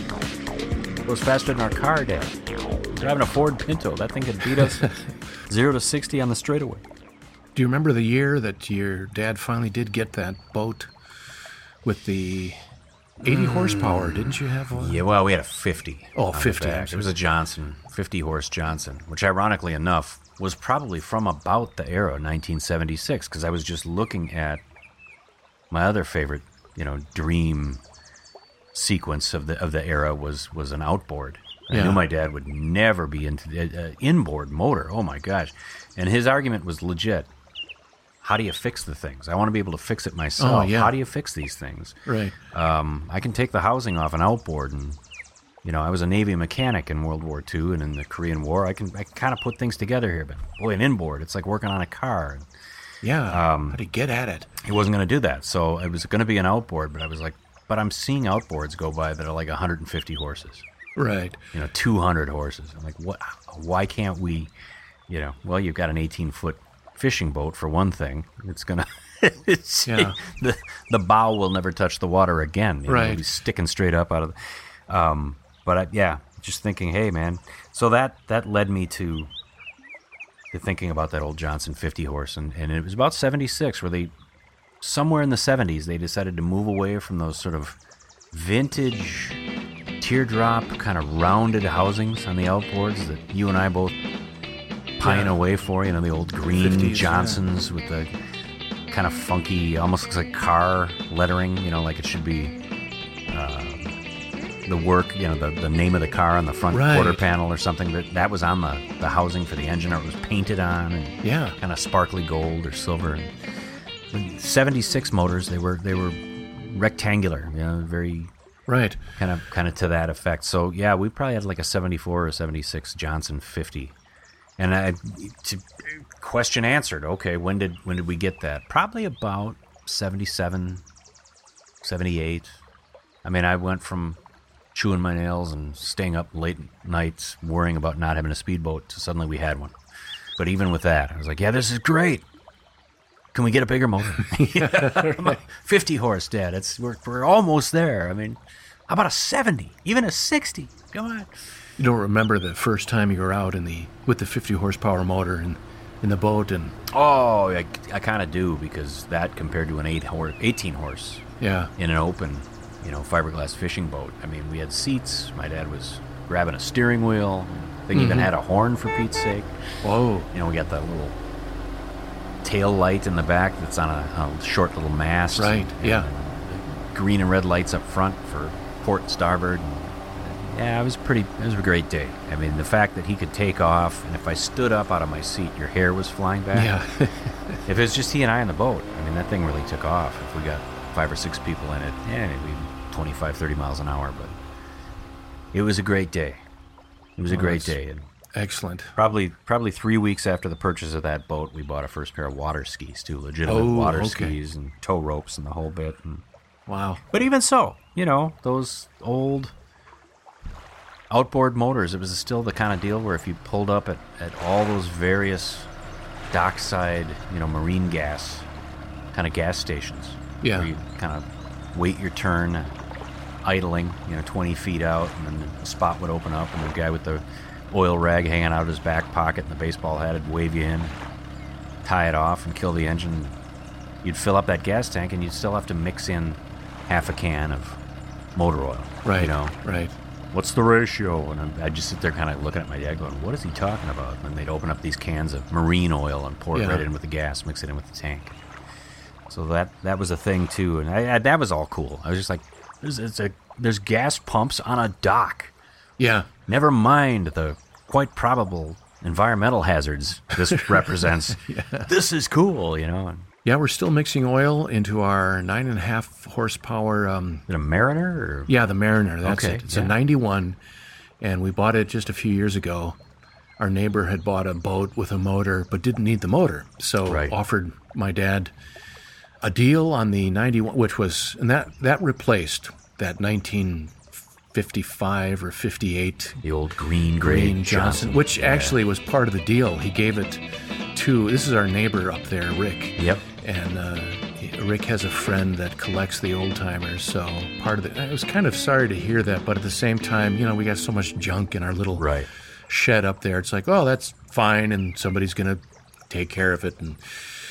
It goes faster than our car, Dad. Driving a Ford Pinto. That thing could beat us. Zero to sixty on the straightaway. Do you remember the year that your dad finally did get that boat with the eighty mm. horsepower? Didn't you have one? Yeah, well, we had a fifty. Oh, fifty. It was a Johnson, fifty-horse Johnson, which ironically enough was probably from about the era, nineteen seventy-six, because I was just looking at my other favorite, you know, dream sequence of the of the era was, was an outboard. I yeah. knew my dad would never be into the uh, inboard motor. Oh, my gosh. And his argument was legit. How do you fix the things? I want to be able to fix it myself. Oh, yeah. How do you fix these things? Right. Um, I can take the housing off an outboard. And, you know, I was a Navy mechanic in World War Two and in the Korean War. I can I can kind of put things together here. But, boy, an inboard, it's like working on a car. Yeah. Um, How do you get at it? He wasn't going to do that. So it was going to be an outboard. But I was like, but I'm seeing outboards go by that are like one hundred fifty horses. Right. You know, two hundred horses. I'm like, what? Why can't we, you know, well, you've got an eighteen-foot fishing boat for one thing. It's going to, it's yeah. the the bow will never touch the water again. You right. know, it'll be sticking straight up out of the, um, but I, yeah, just thinking, hey, man. So that, that led me to, to thinking about that old Johnson fifty horse. And, and it was about seventy-six where they, somewhere in the seventies, they decided to move away from those sort of vintage teardrop kind of rounded housings on the outboards that you and I both pine yeah. away for, you know, the old green fifties, Johnsons yeah. with the kind of funky, almost looks like car lettering, you know, like it should be uh, the work, you know, the, the name of the car on the front right. quarter panel or something. That that was on the, the housing for the engine, or it was painted on, and yeah. kind of sparkly gold or silver. And seventy-six motors, they were they were rectangular, you know, very... Right. Kind of kind of to that effect. So, yeah, we probably had like a seventy-four or seventy-six Johnson fifty. And I, to question answered, okay, when did when did we get that? Probably about seventy-seven, seventy-eight. I mean, I went from chewing my nails and staying up late nights worrying about not having a speedboat to suddenly we had one. But even with that, I was like, yeah, this is great. Can we get a bigger motor? yeah, right. fifty horse, Dad. It's we're we're almost there. I mean, how about a seventy? Even a sixty? Come on. You don't remember the first time you were out in the with the fifty horsepower motor in in the boat and oh, I, I kind of do, because that compared to an eight horse, eighteen horse, yeah, in an open, you know, fiberglass fishing boat. I mean, we had seats. My dad was grabbing a steering wheel. Thing even Mhm. had a horn, for Pete's sake. Whoa. You know, we got that little tail light in the back that's on a, a short little mast. Right, and, yeah. and green and red lights up front for port and starboard. Yeah, it was pretty. It was a great day. I mean, the fact that he could take off, and if I stood up out of my seat, your hair was flying back. Yeah. If it was just he and I on the boat, I mean, that thing really took off. If we got five or six people in it, yeah, maybe twenty-five, thirty miles an hour. But it was a great day. It was a Oh, great that's day. And excellent. probably, probably three weeks after the purchase of that boat, we bought a first pair of water skis too, legitimate Oh, water okay. skis and tow ropes and the whole bit. And, Wow. but even so, you know, those old outboard motors, it was still the kind of deal where if you pulled up at, at all those various dockside, you know, marine gas kind of gas stations, Yeah. where you kind of wait your turn, idling, you know, twenty feet out, and then the spot would open up, and the guy with the oil rag hanging out of his back pocket and the baseball hat would wave you in, tie it off, and kill the engine. You'd fill up that gas tank, and you'd still have to mix in half a can of motor oil. Right. You know, Right. what's the ratio? And I'm, I'd just sit there kind of looking at my dad going, what is he talking about? And they'd open up these cans of marine oil and pour it Yeah. right in with the gas, mix it in with the tank. So that that was a thing, too. And I, I, that was all cool. I was just like, there's, it's a, there's gas pumps on a dock. Yeah. Never mind the quite probable environmental hazards this represents. This is cool, you know. And Yeah, we're still mixing oil into our nine and a half horsepower. Um, is it a Mariner? Or? yeah, the Mariner. That's Okay, it. It's yeah. a ninety-one, and we bought it just a few years ago. Our neighbor had bought a boat with a motor, but didn't need the motor, so Right. offered my dad a deal on the ninety-one, which was, and that that replaced that nineteen fifty-five or fifty-eight The old green, Green grade Johnson, which actually was part of the deal. He gave it to, this is our neighbor up there, Rick. Yep. And uh, he- Rick has a friend that collects the old timers, so part of it. I was kind of sorry to hear that, but at the same time, you know, we got so much junk in our little Right. shed up there. It's like, oh, that's fine, and somebody's gonna take care of it. And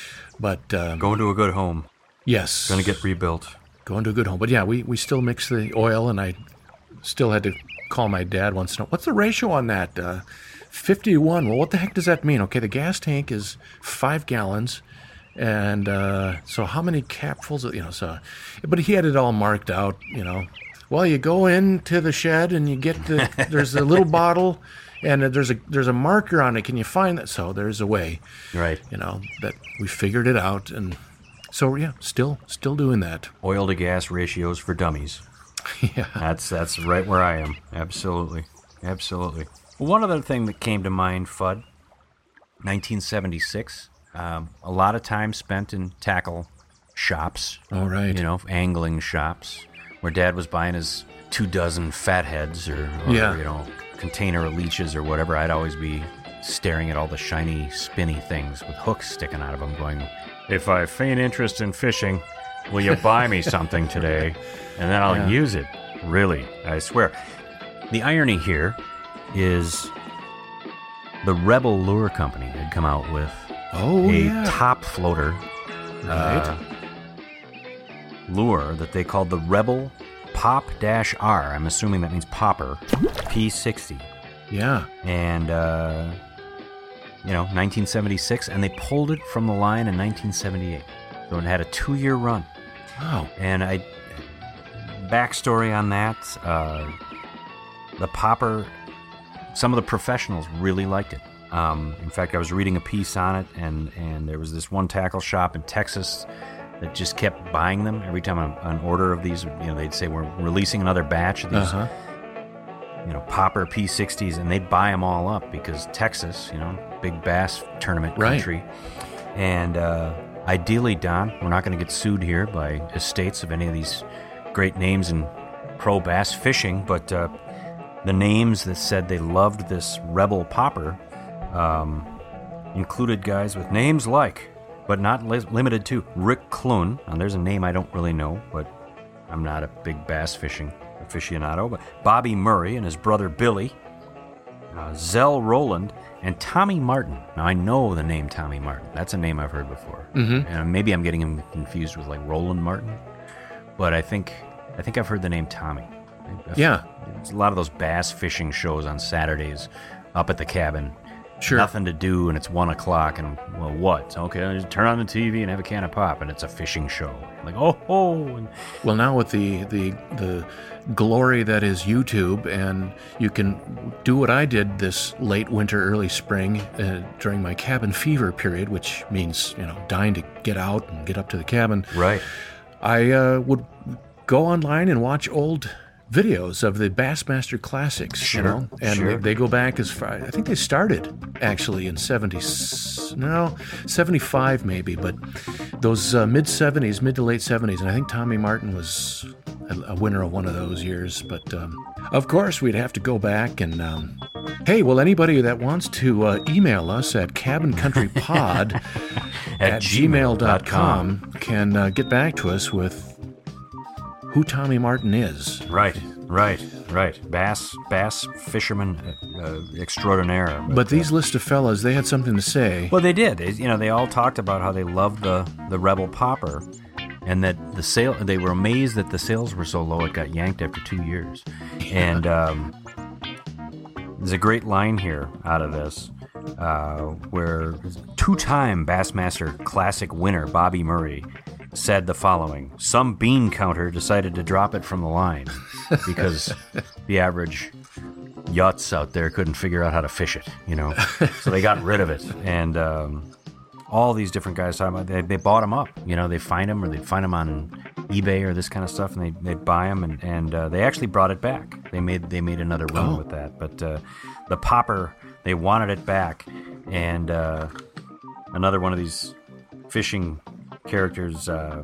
but um, Going to a good home. yes, Going to get rebuilt. going to a good home. But yeah, we we still mix the oil, and I still had to call my dad once in a while. What's the ratio on that? Uh, fifty-one. Well, what the heck does that mean? Okay, the gas tank is five gallons. And uh, so how many capfuls, of, you know, so, but he had it all marked out, you know. Well, you go into the shed and you get the, there's a little bottle and there's a, there's a marker on it. Can you find that? So there's a way, Right. you know, that we figured it out. And so, yeah, still, still doing that. Oil to gas ratios for dummies. Yeah. That's that's right where I am. Absolutely. Absolutely. Well, one other thing that came to mind, Fudd, nineteen seventy-six. Um, a lot of time spent in tackle shops. All right. You know, angling shops, where Dad was buying his two dozen fatheads or, or Yeah. you know, container of leeches or whatever. I'd always be staring at all the shiny, spinny things with hooks sticking out of them, going, if I feign interest in fishing, will you buy me something today? And then I'll Yeah. use it. Really, I swear. The irony here is the Rebel Lure Company had come out with Oh, a yeah. top floater uh, lure that they called the Rebel Pop-R. I'm assuming that means popper, P sixty. Yeah. And, uh, you know, nineteen seventy-six, and they pulled it from the line in nineteen seventy-eight. So it had a two-year run. Wow. And I, backstory on that, uh, the popper, some of the professionals really liked it. Um, in fact, I was reading a piece on it, and, and there was this one tackle shop in Texas that just kept buying them every time a, an order of these. You know, they'd say we're releasing another batch of these, Uh-huh. you know, popper P sixties, and they'd buy them all up because Texas, you know, big bass tournament Right. country, and uh, ideally, Don, we're not going to get sued here by estates of any of these great names in pro bass fishing, but uh, the names that said they loved this Rebel popper um, included guys with names like, but not li- limited to, Rick Clune. Now, there's a name I don't really know, but I'm not a big bass fishing aficionado, but Bobby Murray and his brother Billy, uh, Zell Rowland, and Tommy Martin. Now, I know the name Tommy Martin. That's a name I've heard before. Mhm. And maybe I'm getting him confused with, like, Roland Martin. But I think I think I've heard the name Tommy. Yeah. It's a lot of those bass fishing shows on Saturdays up at the cabin. Sure. Nothing to do, and it's one o'clock, and, well, what? Okay, I just turn on the T V and have a can of pop, and it's a fishing show. Like, oh, oh. And well, now with the, the, the glory that is YouTube, and you can do what I did this late winter, early spring uh, during my cabin fever period, which means, you know, dying to get out and get up to the cabin. Right. I uh, would go online and watch old videos of the Bassmaster Classics, Sure, you know, and sure. they, they go back as far. I think they started actually in seventy, no, seventy-five maybe, but those uh, mid seventies, mid to late seventies, and I think Tommy Martin was a, a winner of one of those years. But um, of course, we'd have to go back and. Um, hey, well, anybody that wants to uh, email us at cabin country pod At at gmail dot com gmail.com. can uh, get back to us with who Tommy Martin is. Right, right, right. Bass, bass fisherman uh, uh, extraordinaire. But these list of fellas, they had something to say. Well, they did. They, you know, they all talked about how they loved the, the Rebel popper, and that the sale. They were amazed that the sales were so low it got yanked after two years. And um, there's a great line here out of this, uh, where two-time Bassmaster Classic winner Bobby Murray said the following: some bean counter decided to drop it from the line because the average yachts out there couldn't figure out how to fish it, you know. So they got rid of it. And um, all these different guys talking about, they, they bought them up. You know, they find them, or they'd find them on eBay or this kind of stuff, and they they'd buy them, and, and uh, they actually brought it back. They made they made another run Oh. with that. But uh, the popper, they wanted it back. And uh, another one of these fishing characters, uh,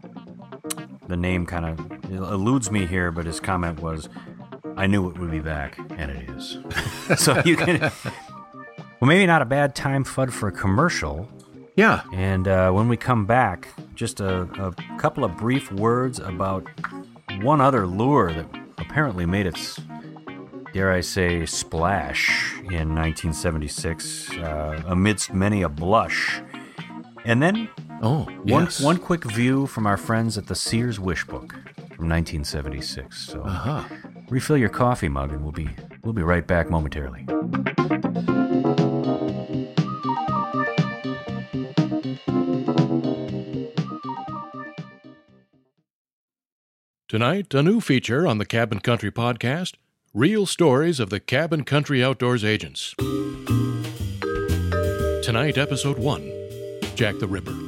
the name kind of eludes me here, but his comment was, I knew it would be back, and it is. So you can, well, maybe not a bad time, Fudd, for a commercial. Yeah. And uh, when we come back, just a, a couple of brief words about one other lure that apparently made its, dare I say, splash in nineteen seventy-six, uh, amidst many a blush. And then Oh, one yes. one quick view from our friends at the Sears Wish Book from nineteen seventy-six. So Uh-huh. refill your coffee mug, and we'll be we'll be right back momentarily. Tonight, a new feature on the Cabin Country podcast, real stories of the Cabin Country Outdoors agents. Tonight, episode one, Jack the Ripper.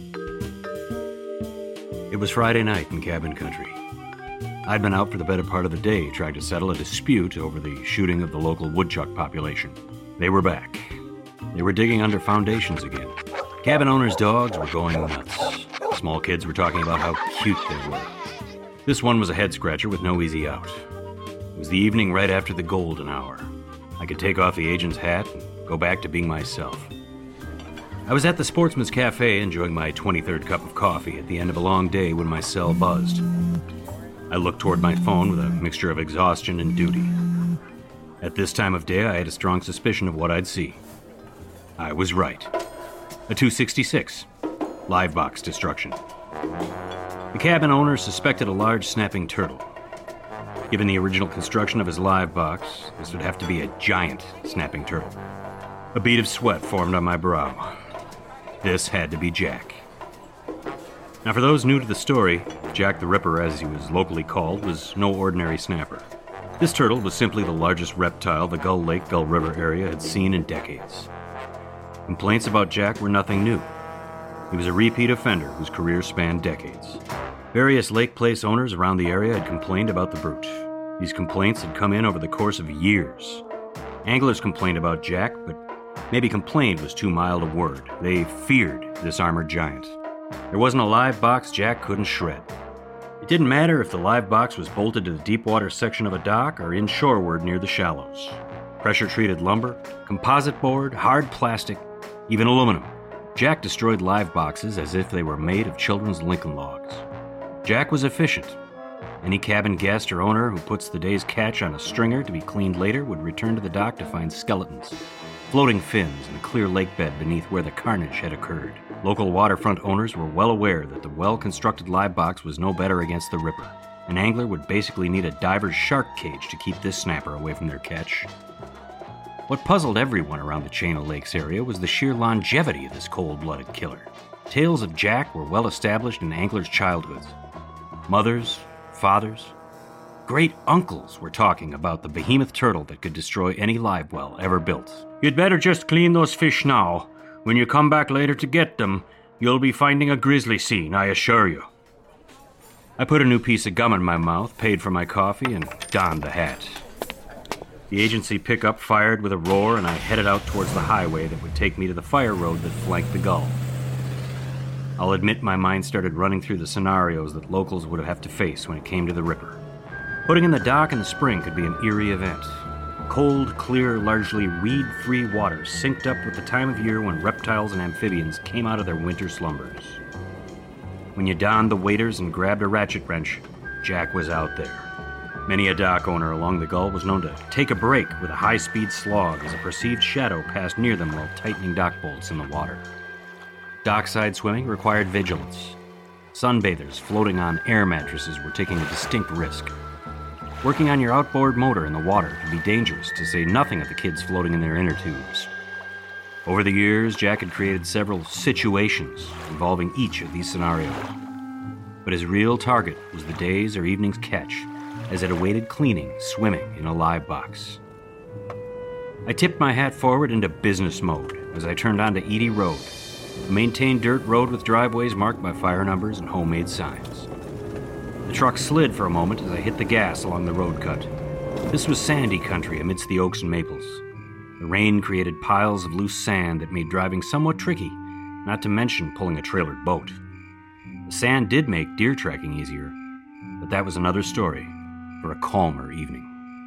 It was Friday night in Cabin Country. I'd been out for the better part of the day trying to settle a dispute over the shooting of the local woodchuck population. They were back. They were digging under foundations again. Cabin owners' dogs were going nuts. Small kids were talking about how cute they were. This one was a head-scratcher with no easy out. It was the evening right after the golden hour. I could take off the agent's hat and go back to being myself. I was at the Sportsman's Cafe enjoying my twenty-third cup of coffee at the end of a long day when my cell buzzed. I looked toward my phone with a mixture of exhaustion and duty. At this time of day, I had a strong suspicion of what I'd see. I was right. A two sixty-six. Live box destruction. The cabin owner suspected a large snapping turtle. Given the original construction of his live box, this would have to be a giant snapping turtle. A bead of sweat formed on my brow. This had to be Jack. Now, for those new to the story, Jack the Ripper, as he was locally called, was no ordinary snapper. This turtle was simply the largest reptile the Gull Lake, Gull River area had seen in decades. Complaints about Jack were nothing new. He was a repeat offender whose career spanned decades. Various lake place owners around the area had complained about the brute. These complaints had come in over the course of years. Anglers complained about Jack, but maybe complained was too mild a word. They feared this armored giant. There wasn't a live box Jack couldn't shred. It didn't matter if the live box was bolted to the deep water section of a dock or inshoreward near the shallows. Pressure-treated lumber, composite board, hard plastic, even aluminum. Jack destroyed live boxes as if they were made of children's Lincoln logs. Jack was efficient. Any cabin guest or owner who puts the day's catch on a stringer to be cleaned later would return to the dock to find skeletons, floating fins, and a clear lake bed beneath where the carnage had occurred. Local waterfront owners were well aware that the well-constructed live box was no better against the Ripper. An angler would basically need a diver's shark cage to keep this snapper away from their catch. What puzzled everyone around the Chain of Lakes area was the sheer longevity of this cold-blooded killer. Tales of Jack were well established in anglers' childhoods. Mothers, fathers, great uncles were talking about the behemoth turtle that could destroy any live well ever built. You'd better just clean those fish now. When you come back later to get them, you'll be finding a grisly scene, I assure you. I put a new piece of gum in my mouth, paid for my coffee, and donned the hat. The agency pickup fired with a roar, and I headed out towards the highway that would take me to the fire road that flanked the Gull. I'll admit my mind started running through the scenarios that locals would have to face when it came to the Ripper. Putting in the dock in the spring could be an eerie event. Cold, clear, largely weed-free water synced up with the time of year when reptiles and amphibians came out of their winter slumbers. When you donned the waders and grabbed a ratchet wrench, Jack was out there. Many a dock owner along the Gull was known to take a break with a high-speed slog as a perceived shadow passed near them while tightening dock bolts in the water. Dockside swimming required vigilance. Sunbathers floating on air mattresses were taking a distinct risk. Working on your outboard motor in the water could be dangerous, to say nothing of the kids floating in their inner tubes. Over the years, Jack had created several situations involving each of these scenarios. But his real target was the day's or evening's catch, as it awaited cleaning, swimming in a live box. I tipped my hat forward into business mode as I turned onto Edie Road, a maintained dirt road with driveways marked by fire numbers and homemade signs. The truck slid for a moment as I hit the gas along the road cut. This was sandy country amidst the oaks and maples. The rain created piles of loose sand that made driving somewhat tricky, not to mention pulling a trailered boat. The sand did make deer tracking easier, but that was another story for a calmer evening.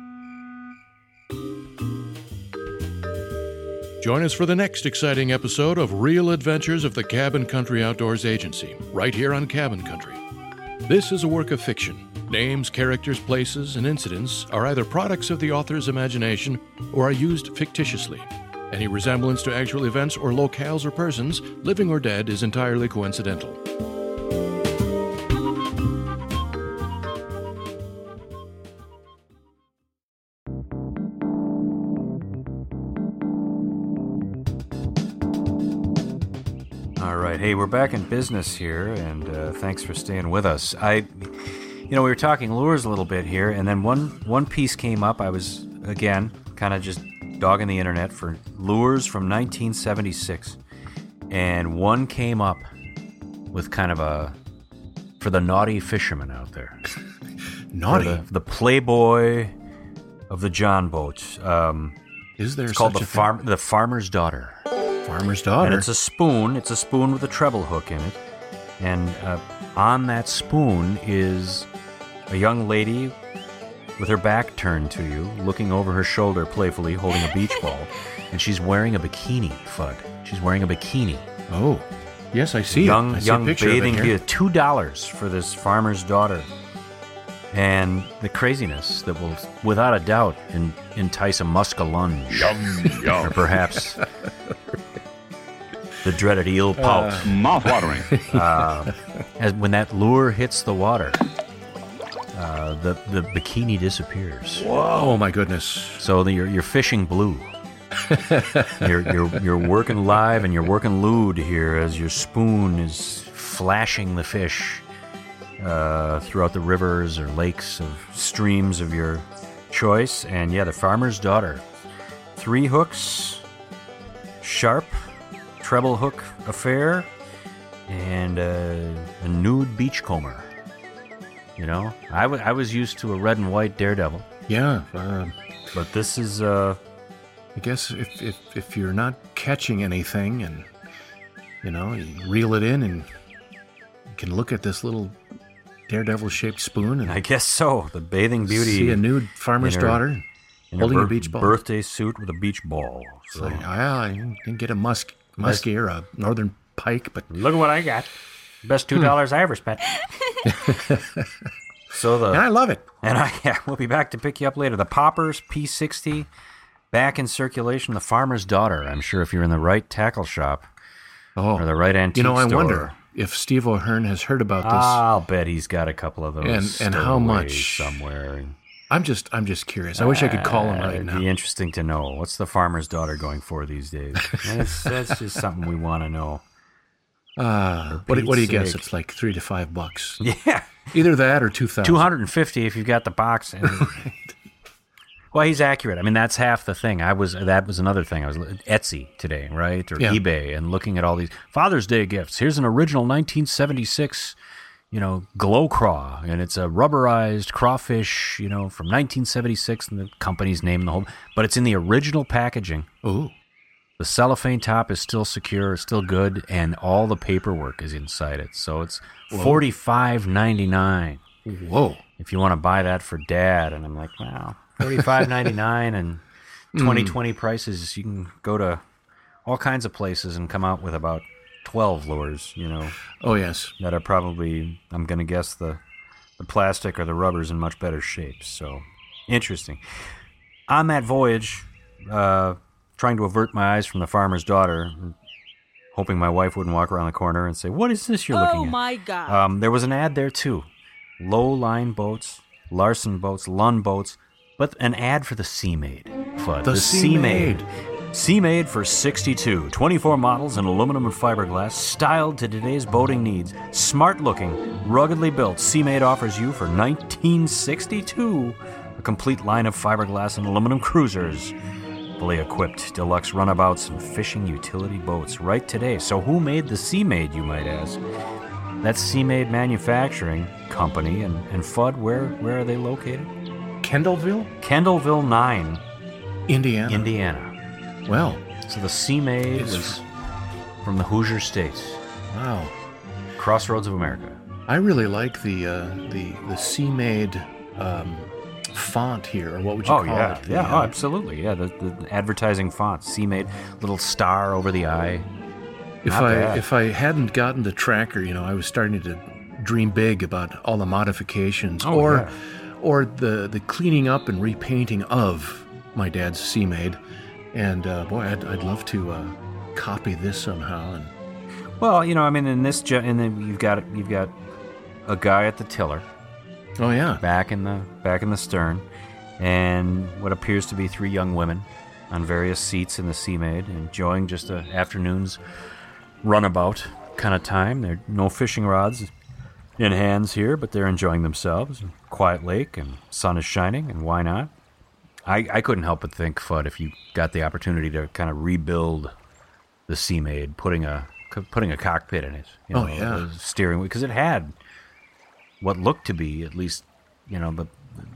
Join us for the next exciting episode of Real Adventures of the Cabin Country Outdoors Agency, right here on Cabin Country. This is a work of fiction. Names, characters, places, and incidents are either products of the author's imagination or are used fictitiously. Any resemblance to actual events or locales or persons, living or dead, is entirely coincidental. All right, hey, we're back in business here, and uh, thanks for staying with us. I... You know, we were talking lures a little bit here, and then one, one piece came up. I was, again, kind of just dogging the internet for lures from nineteen seventy-six. And one came up with kind of a, for the naughty fisherman out there. Naughty? For the, the playboy of the John boat. Um, Is there it's called such the a farm, thing? the Farmer's Daughter. Farmer's Daughter? And it's a spoon. It's a spoon with a treble hook in it. And uh, on that spoon is a young lady with her back turned to you, looking over her shoulder playfully, holding a beach ball. And she's wearing a bikini, Fudd. She's wearing a bikini. Oh, yes, I see young, it. I see young a picture bathing of it here. beauty. Two dollars for this Farmer's Daughter. And the craziness that will, without a doubt, in, entice a muskellunge. Yum, yum. Or perhaps the dreaded eel pout. Uh, mouth-watering. uh, as when that lure hits the water, uh, the the bikini disappears. Whoa! Oh my goodness! So the, you're you're fishing blue. you're you're you're working live and you're working lewd here as your spoon is flashing the fish uh, throughout the rivers or lakes of streams of your choice. And yeah, the Farmer's Daughter, three hooks, sharp treble hook affair, and uh, a nude beachcomber. You know, I, w- I was used to a red and white Daredevil. Yeah, uh, but this is, uh... I guess if, if if you're not catching anything and, you know, you reel it in and you can look at this little Daredevil-shaped spoon and... I guess so. The bathing beauty... See a nude farmer's in her, daughter in holding her a beach ball. birthday suit with a beach ball. So. Like, well, I can get a musk, muskie or a northern pike, but... Look at what I got. Best two dollars hmm. I ever spent. So the and I love it. And I yeah, we'll be back to pick you up later. The Poppers P sixty, back in circulation. The Farmer's Daughter. I'm sure if you're in the right tackle shop oh, or the right antique you know, I store, wonder. if Steve O'Hearn has heard about this. I'll bet he's got a couple of those. And and how much somewhere. I'm just I'm just curious. I wish I could call him right It'd now. be interesting to know. What's the farmer's daughter going for these days? that's, that's just something we want to know. Uh, what, do- what do you guess? sake. It's like three to five bucks. Yeah. Either that or two thousand. two hundred fifty if you've got the box. And, Right. Well, he's accurate. I mean, that's half the thing. I was That was another thing. I was Etsy today, right? Or Yeah. eBay, and looking at all these Father's Day gifts. Here's an original nineteen seventy-six, you know, glow craw, and it's a rubberized crawfish, you know, from nineteen seventy-six, and the company's name and the whole, but it's in the original packaging. Ooh. The cellophane top is still secure, still good, and all the paperwork is inside it. So it's forty-five ninety-nine. Whoa. If you want to buy that for Dad. And I'm like, wow, forty-five ninety-nine and twenty twenty prices. You can go to all kinds of places and come out with about twelve lures, you know, Oh, yes. that are probably, I'm going to guess, the, the plastic or the rubber's in much better shape. So interesting. On that voyage, uh, trying to avert my eyes from the farmer's daughter, hoping my wife wouldn't walk around the corner and say, what is this you're looking Oh, at? my God. Um, there was an ad there, too. Low-line boats, Larson boats, Lund boats, but an ad for the Seamaid. Fudd. The Seamaid. Seamaid for sixty-two. twenty-four models in aluminum and fiberglass, styled to today's boating needs. Smart-looking, ruggedly built, Seamaid offers you for nineteen sixty-two a complete line of fiberglass and aluminum cruisers. Fully equipped deluxe runabouts and fishing utility boats right today. So who made the Seamaid, you might ask? That's Seamaid Manufacturing Company. And, and Fudd, where, where are they located? Kendallville, Kendallville nine, Indiana. Indiana. Well, So the Seamaid It's- was from the Hoosier States, wow. crossroads of America. I really like the uh, the the Seamaid um, font here, or what would you Oh, call yeah. it? The, Yeah, oh, uh, absolutely. Yeah, the, the advertising font, Seamaid, little star over the eye. If Not I bad. if I hadn't gotten the tracker, you know, I was starting to dream big about all the modifications, Oh, or yeah. or the the cleaning up and repainting of my dad's Seamaid. And uh, boy, I'd I'd love to uh, copy this somehow. And Well, you know, I mean, in this, ge- and then you've got you've got a guy at the tiller, oh yeah, back in the back in the stern, and what appears to be three young women on various seats in the Seamaid, enjoying just a afternoon's runabout kind of time. There are no fishing rods in hands here, but they're enjoying themselves. Quiet lake, and sun is shining, and why not? I, I couldn't help but think, Fudd, if you got the opportunity to kind of rebuild the Seamaid, putting a putting a cockpit in it, you know, Oh, yeah. a steering wheel, because it had what looked to be, at least, you know, the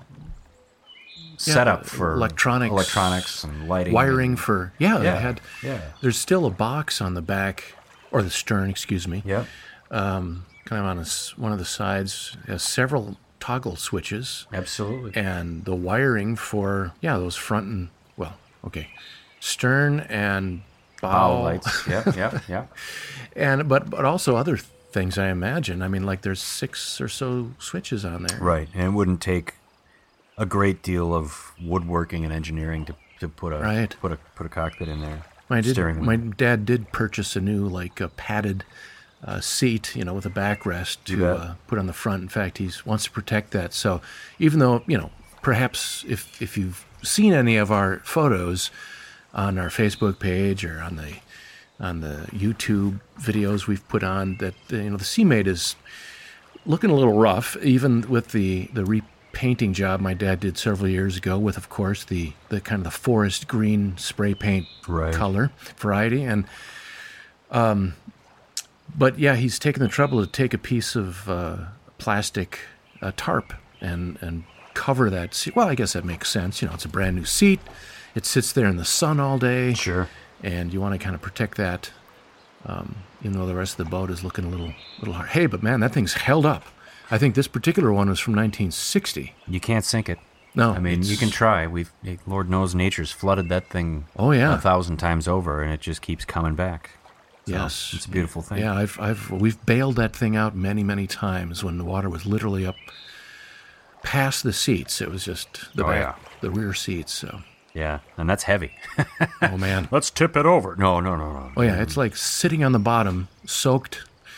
setup for electronics, electronics and lighting, wiring for yeah, Yeah, It had. yeah. There's still a box on the back or the stern, excuse me. Yep. Um, kind of on a s one of the sides has several toggle switches. Absolutely. And the wiring for yeah those front and well okay stern and bow, Bow lights. Yep, yep, yep. and but but also other things I imagine. I mean, like there's six or so switches on there. Right, and it wouldn't take a great deal of woodworking and engineering to, to put a Right. put a put a cockpit in there. My did steering wheel. my dad did purchase a new like a padded uh, seat, you know, with a backrest You to bet. uh, put on the front. In fact, he wants to protect that. So even though you know, perhaps if if you've seen any of our photos on our Facebook page or on the on the YouTube videos we've put on, that uh, you know the Seamaid is looking a little rough, even with the the repainting job my dad did several years ago, with of course the the kind of the forest green spray paint Right. color variety, and um, but yeah, he's taken the trouble to take a piece of uh, plastic uh, tarp and and cover that seat. Well, I guess that makes sense. You know, it's a brand new seat. It sits there in the sun all day. Sure. And you want to kind of protect that, um, even though the rest of the boat is looking a little, little hard. Hey, but man, that thing's held up. I think this particular one was from nineteen sixty. You can't sink it. No, I mean, you it's- can try. We've Lord knows nature's flooded that thing. Oh, yeah. a thousand times over, and it just keeps coming back. So, Yes, it's a beautiful thing. Yeah, I've, I've, we've bailed that thing out many, many times when the water was literally up past the seats. It was just the Oh, back, the rear seats. So, Yeah, and that's heavy. oh man, Let's tip it over. No, no, no, no. oh yeah, it's like sitting on the bottom, soaked,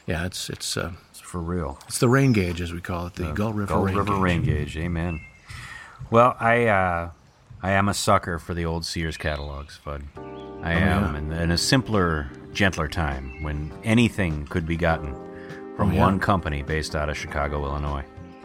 Yeah, it's it's uh, It's for real. it's the rain gauge, as we call it, the Gull River Gull rain River gauge. rain gauge. Amen. Well, I uh, I am a sucker for the old Sears catalogs, Fudd. I Oh, am, yeah. and in a simpler, gentler time when anything could be gotten from Oh, yeah. one company based out of Chicago, Illinois.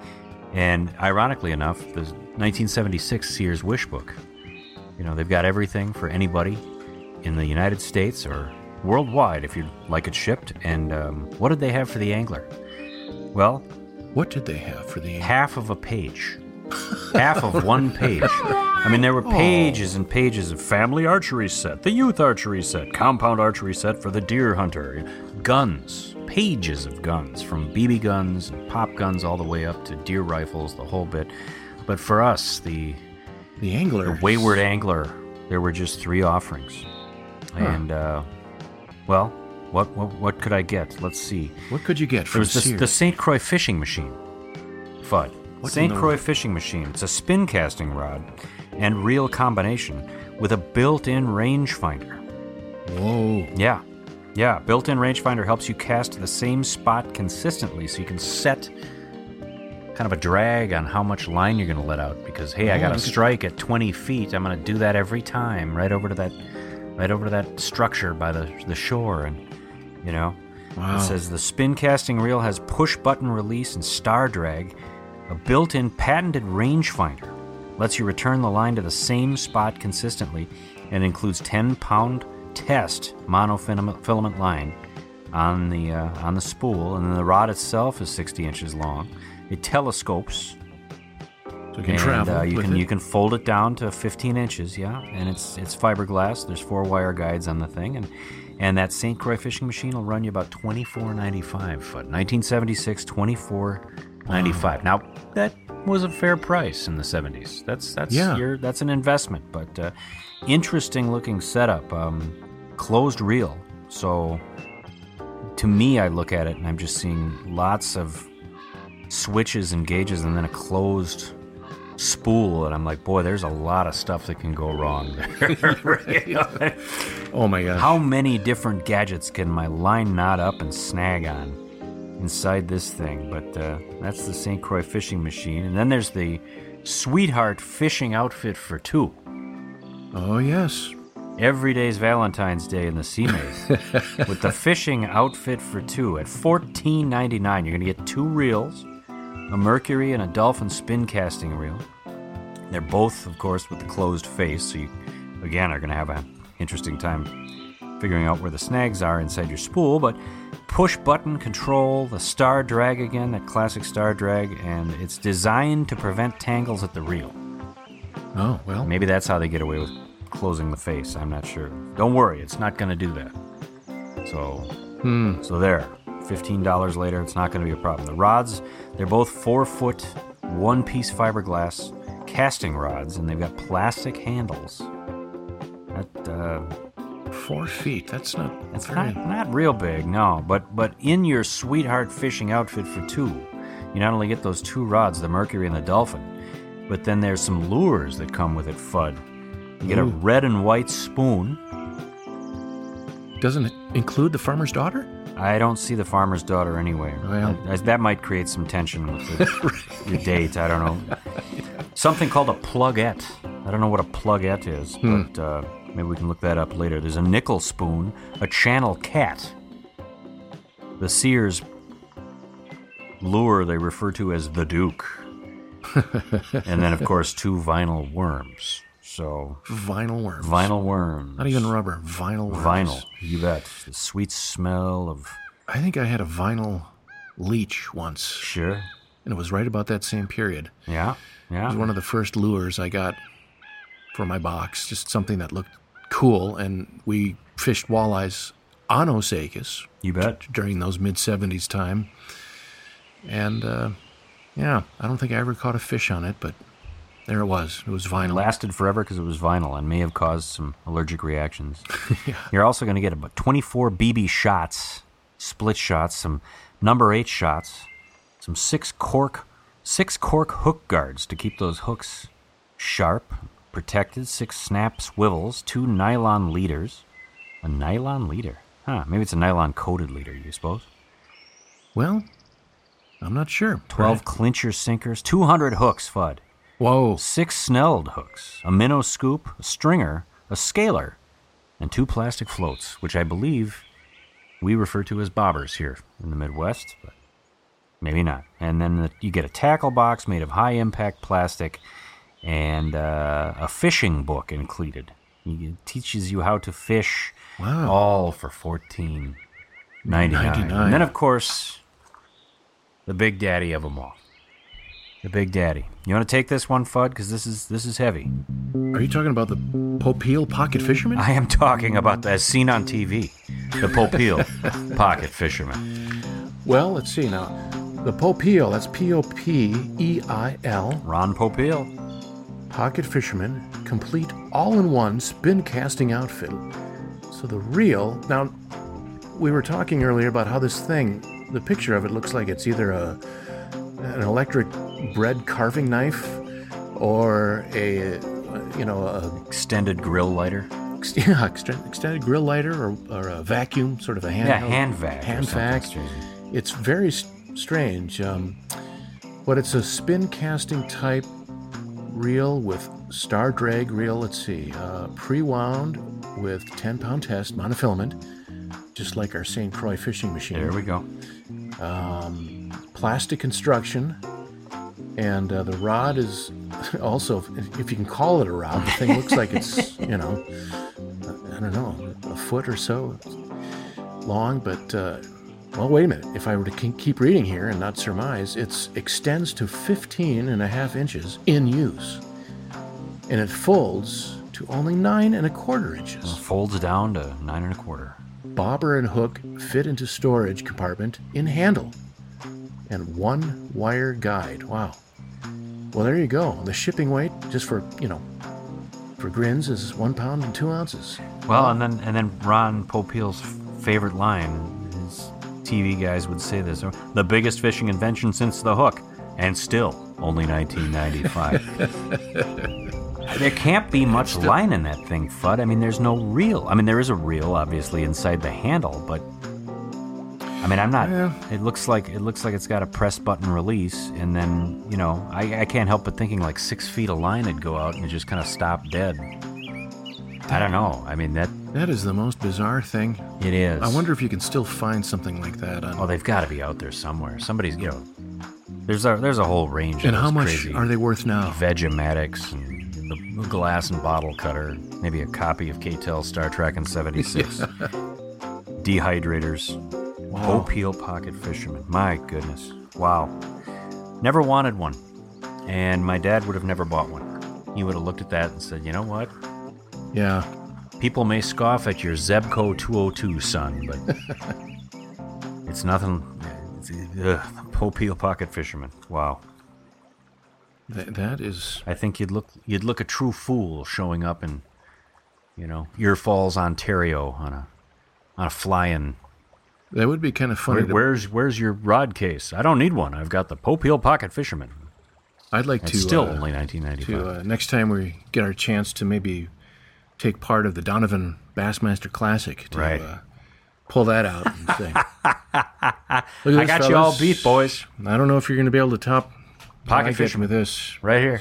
And ironically enough, the nineteen seventy-six Sears Wish Book. You know, they've got everything for anybody in the United States or worldwide if you'd like it shipped. And um, what did they have for the angler? Well, What did they have for the... half of a page. Half of one page. I mean, there were pages and pages of family archery set, the youth archery set, compound archery set for the deer hunter, guns, pages of guns, from B B guns and pop guns all the way up to deer rifles, the whole bit. But for us, the, The angler. the wayward angler, there were just three offerings. And, uh, well, what, what what could I get? Let's see. What could you get There from was the, Sears? the Saint Croix fishing machine. Fudd. What Saint in the- Croix fishing machine. It's a spin casting rod and reel combination with a built-in rangefinder. Whoa. Yeah. Yeah, built-in rangefinder helps you cast the same spot consistently so you can set kind of a drag on how much line you're going to let out because, hey, I Oh, got to look at- strike at twenty feet. I'm going to do that every time right over to that right over to that structure by the the shore and, you know. Wow. It says the spin casting reel has push button release and star drag, a built-in patented rangefinder, lets you return the line to the same spot consistently, and includes ten pound test monofilament filament line on the uh, on the spool, and then the rod itself is sixty inches long. It telescopes, So you can and travel uh, you with can it. you can fold it down to fifteen inches, yeah, and it's it's fiberglass. There's four wire guides on the thing, and and that Saint Croix fishing machine will run you about twenty-four ninety-five foot. nineteen seventy-six, twenty-four ninety-five. Now that was a fair price in the seventies. That's that's Yeah. your that's an investment, but uh, interesting looking setup. Um, closed reel, so to me, I look at it and I'm just seeing lots of switches and gauges, and then a closed spool, and I'm like, boy, there's a lot of stuff that can go wrong there. Oh my gosh. How many different gadgets can my line knot up and snag on inside this thing? But uh, that's the Saint Croix fishing machine. And then there's the Sweetheart fishing outfit for two. Oh yes. Every day's Valentine's Day in the Sea Maze with the fishing outfit for two at fourteen ninety-nine. You're going to get two reels, a Mercury and a Dolphin spin casting reel. They're both, of course, with the closed face, so you, again, are going to have an interesting time figuring out where the snags are inside your spool. But push button control, the star drag again, that classic star drag, and it's designed to prevent tangles at the reel. Oh well. Maybe that's how they get away with closing the face. I'm not sure. Don't worry, it's not going to do that. So, Hmm. so there. fifteen dollars later, it's not going to be a problem. The rods, they're both four-foot, one-piece fiberglass casting rods, and they've got plastic handles. That, uh, Four feet. That's not. it's very... not, not real big, no. But, but in your Sweetheart fishing outfit for two, you not only get those two rods, the Mercury and the Dolphin, but then there's some lures that come with it, Fudd. You get a Ooh. red and white spoon. Doesn't it include the farmer's daughter? I don't see the farmer's daughter anywhere. Well. that, that might create some tension with the, your date. I don't know. Something called a plugette. I don't know what a plugette is, Hmm. but uh, maybe we can look that up later. There's a nickel spoon, a channel cat, the Sears lure they refer to as the Duke, and then, of course, two vinyl worms. So, Vinyl worms. vinyl worms. Not even rubber. Vinyl worms. Vinyl, you bet. The sweet smell of... I think I had a vinyl leech once, Sure. and it was right about that same period. Yeah, It yeah. was one of the first lures I got for my box. Just something that looked cool, and we fished walleyes on Osakis You bet. during those mid seventies time. And uh, yeah, I don't think I ever caught a fish on it, but there it was. It was It vinyl. lasted forever because it was vinyl and may have caused some allergic reactions. You're also going to get about twenty-four B B shots, split shots, some number eight shots, some six cork, six cork hook guards to keep those hooks sharp, protected, six snap swivels, two nylon leaders. A nylon leader? Huh, maybe it's a nylon coated leader, you suppose? Well, I'm not sure. twelve Right. clincher sinkers, two hundred hooks, Fudd. Whoa. Six snelled hooks, a minnow scoop, a stringer, a scaler, and two plastic floats, which I believe we refer to as bobbers here in the Midwest, but maybe not. And then the, you get a tackle box made of high-impact plastic and uh, a fishing book included. It teaches you how to fish, Wow. all for fourteen ninety-nine. ninety-nine. And then, of course, the big daddy of them all. The big daddy. You want to take this one, Fudd? Because this is this is heavy. Are you talking about the Popeil Pocket Fisherman? I am talking about, as seen on T V, the Popeil Pocket Fisherman. Well, let's see now. The Popeil, that's P O P E I L, Ron Popeil. Pocket Fisherman, complete all-in-one spin casting outfit. So the reel, now, we were talking earlier about how this thing, the picture of it looks like it's either a an electric bread carving knife or a, you know, a Extended grill lighter. yeah, extended, extended grill lighter or, or a vacuum, sort of a hand Yeah, hand vac or Hand something vac. strange. It's very s- strange, um, but it's a spin casting type reel with star drag reel. Let's see, uh, pre-wound with ten pound test monofilament, just like our Saint Croix fishing machine. There we go. Um, plastic construction, and uh, the rod is also, if, if you can call it a rod, the thing looks like it's, you know, I don't know, a foot or so long, but, uh, well, wait a minute. If I were to ke- keep reading here and not surmise, it extends to fifteen and a half inches in use, and it folds to only nine and a quarter inches. Folds down to nine and a quarter. Bobber and hook fit into storage compartment in handle, and one wire guide. Wow. Well, there you go. The shipping weight, just for, you know, for grins, is one pound and two ounces. Well, and then and then Ron Popeil's favorite line, his T V guys would say this: the biggest fishing invention since the hook, and still only nineteen ninety-five. There can't be much line in that thing, Fudd. I mean, there's no reel. I mean, there is a reel, obviously, inside the handle, but I mean, I'm not. Yeah. It looks like it looks like it's got a press button release, and then you know, I, I can't help but thinking like six feet of line would go out and it just kind of stop dead. I don't know. I mean, that That is the most bizarre thing. it is. I wonder if you can still find something like that. On, Oh, they've got to be out there somewhere. Somebody's, you know, there's a there's a whole range. and of how those much crazy are they worth now? Vegematics and the glass and bottle cutter, maybe a copy of K T E L Star Trek in seventy-six. Dehydrators. Wow. Popeil Pocket Fisherman. My goodness. Wow. Never wanted one. And my dad would have never bought one. He would have looked at that and said, you know what? Yeah. People may scoff at your Zebco two oh two, son, but it's nothing. It's, ugh, Popeil Pocket Fisherman. Wow. Th- that is. I think you'd look you'd look a true fool showing up in, you know, Ear Falls, Ontario on a on a fly-in. That would be kind of funny. Where, to- where's where's your rod case? I don't need one. I've got the Popeil Pocket Fisherman. I'd like It's to. still uh, only nineteen ninety-five. to uh, next time we get our chance to maybe take part of the Donovan Bassmaster Classic to Right. uh, pull that out and say, Look at I this, got you all fellas. beat, boys. I don't know if you're going to be able to top Pocket what I get Fisherman. with this. Right here.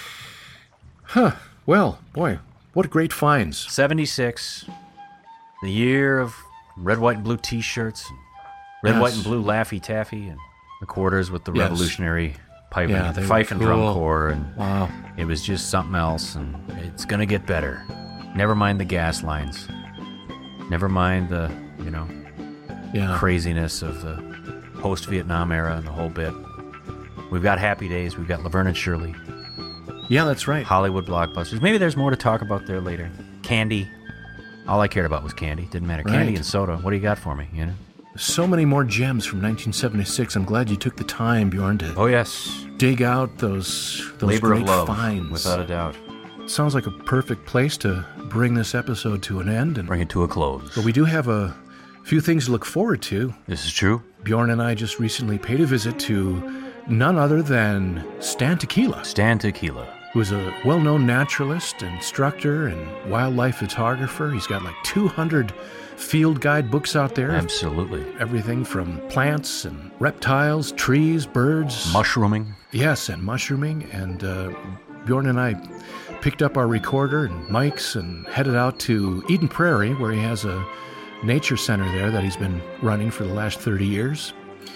Well, boy, what great finds. seventy-six. The year of red, white, and blue T-shirts. And red, Yes. white, and blue Laffy Taffy. And the quarters with the Yes. revolutionary pipe Yeah, and they were fife and drum cool. corps. And Wow. it was just something else. And it's going to get better. Never mind the gas lines. Never mind the, you know, Yeah. craziness of the post-Vietnam era and the whole bit. We've got Happy Days. We've got Laverne and Shirley. Yeah, that's right. Hollywood blockbusters. Maybe there's more to talk about there later. Candy. All I cared about was candy. Didn't matter. Candy Right. and soda. What do you got for me? You know? So many more gems from nineteen seventy-six. I'm glad you took the time, Bjorn, to Oh yes. dig out those those Labor great of love. finds. Without a doubt. Sounds like a perfect place to bring this episode to an end. And Bring it to a close. but we do have a few things to look forward to. This is true. Bjorn and I just recently paid a visit to none other than Stan Tequila. Stan Tequila. who's a well-known naturalist, instructor, and wildlife photographer. He's got like two hundred field guide books out there. Absolutely. Everything from plants and reptiles, trees, birds. Mushrooming. Yes, and mushrooming. And uh, Bjorn and I picked up our recorder and mics and headed out to Eden Prairie, where he has a nature center there that he's been running for the last thirty years,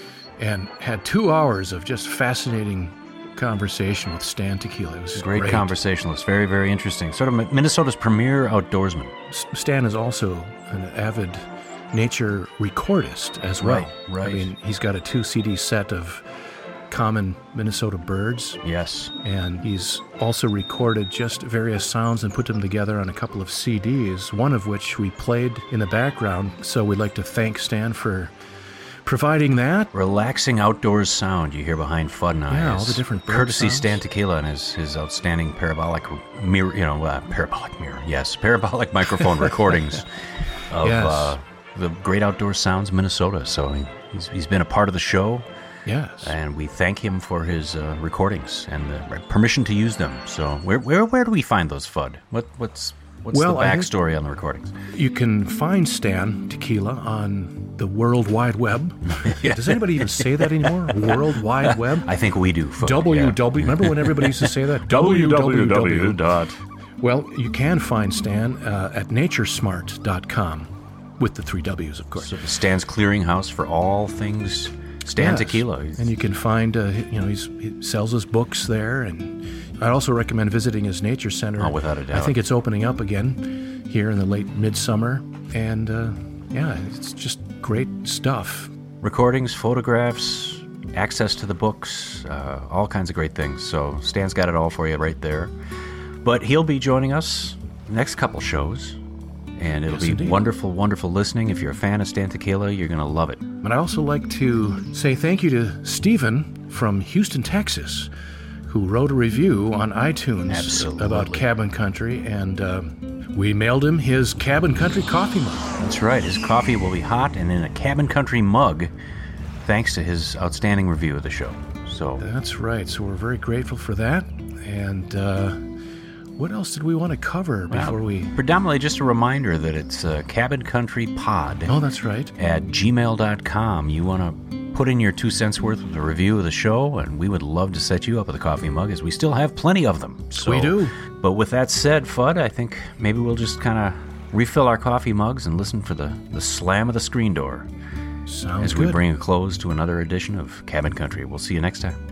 and had two hours of just fascinating conversation with Stan Tequila. It was great, great conversationalist, very, very interesting. Sort of Minnesota's premier outdoorsman. S- Stan is also an avid nature recordist as well. Right, right. I mean, he's got a two C D set of common Minnesota birds. Yes. And he's also recorded just various sounds and put them together on a couple of C Ds, one of which we played in the background. So we'd like to thank Stan for providing that. Relaxing outdoors sound you hear behind Fudd and I. Yeah, all the different bird courtesy sounds. Stan Tequila and his, his outstanding parabolic mirror, you know, uh, parabolic mirror, yes, parabolic microphone recordings of Yes. uh, the great outdoor sounds of Minnesota. So he, he's, he's been a part of the show. Yes. And we thank him for his uh, recordings and the permission to use them. So where where where do we find those, Fudd? What what's what's Well, the I think- backstory on the recordings? You can find Stan Tequila on the World Wide Web. Does anybody even say that anymore? World Wide Web? I think we do. Fudd, W yeah. W. Remember when everybody used to say that? W W W dot. Well, you can find Stan uh, at naturesmart dot com with the three W's, of course. So Stan's clearinghouse for all things Stan Yes. Tequila. And you can find, uh, you know, he's, he sells his books there. And I also recommend visiting his nature center. Oh, without a doubt. I think it's opening up again here in the late midsummer. And, uh, yeah, it's just great stuff. Recordings, photographs, access to the books, uh, all kinds of great things. So Stan's got it all for you right there. But he'll be joining us next couple shows. And it'll Yes, be indeed. wonderful, wonderful listening. If you're a fan of Stan Tequila, you're going to love it. But I also like to say thank you to Stephen from Houston, Texas, who wrote a review on iTunes Absolutely. about Cabin Country, and uh, we mailed him his Cabin Country coffee mug. That's right. His coffee will be hot and in a Cabin Country mug, thanks to his outstanding review of the show. So That's right. So we're very grateful for that. And uh, what else did we want to cover before well, we... predominantly just a reminder that it's uh, Cabin Country Pod Oh, that's right. at gmail dot com. You want to put in your two cents worth of the review of the show, and we would love to set you up with a coffee mug, as we still have plenty of them. So, We do. But with that said, Fudd, I think maybe we'll just kind of refill our coffee mugs and listen for the, the slam of the screen door Sounds as we good. bring a close to another edition of Cabin Country. We'll see you next time.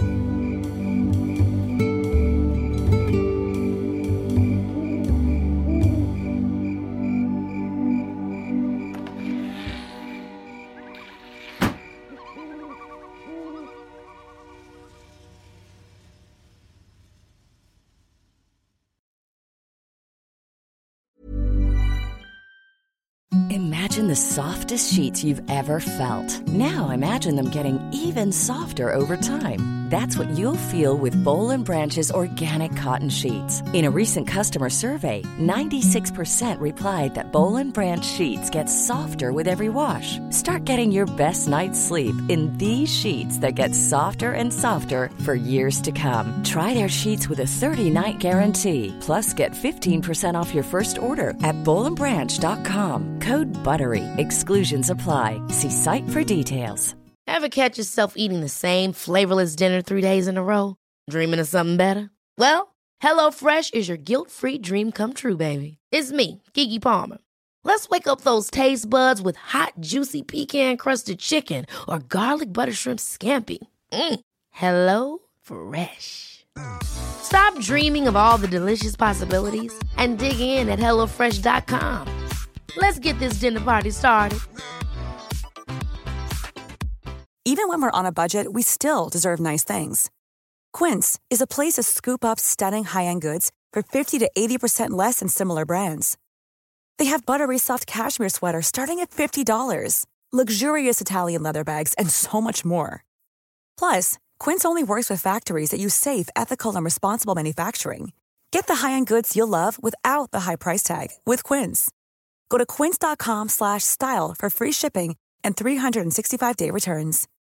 Imagine the softest sheets you've ever felt. Now imagine them getting even softer over time. That's what you'll feel with Boll and Branch's organic cotton sheets. In a recent customer survey, ninety-six percent replied that Boll and Branch sheets get softer with every wash. Start getting your best night's sleep in these sheets that get softer and softer for years to come. Try their sheets with a thirty-night guarantee. Plus, get fifteen percent off your first order at boll and branch dot com. Code BUTTERY. Exclusions apply. See site for details. Ever catch yourself eating the same flavorless dinner three days in a row? Dreaming of something better? Well, HelloFresh is your guilt-free dream come true, baby. It's me, Keke Palmer. Let's wake up those taste buds with hot, juicy pecan-crusted chicken or garlic butter shrimp scampi. Mm. Hello Fresh. Stop dreaming of all the delicious possibilities and dig in at hello fresh dot com. Let's get this dinner party started. Even when we're on a budget, we still deserve nice things. Quince is a place to scoop up stunning high-end goods for fifty to eighty percent less than similar brands. They have buttery soft cashmere sweaters starting at fifty dollars, luxurious Italian leather bags, and so much more. Plus, Quince only works with factories that use safe, ethical, and responsible manufacturing. Get the high-end goods you'll love without the high price tag with Quince. Go to quince dot com slash style for free shipping and three sixty-five day returns.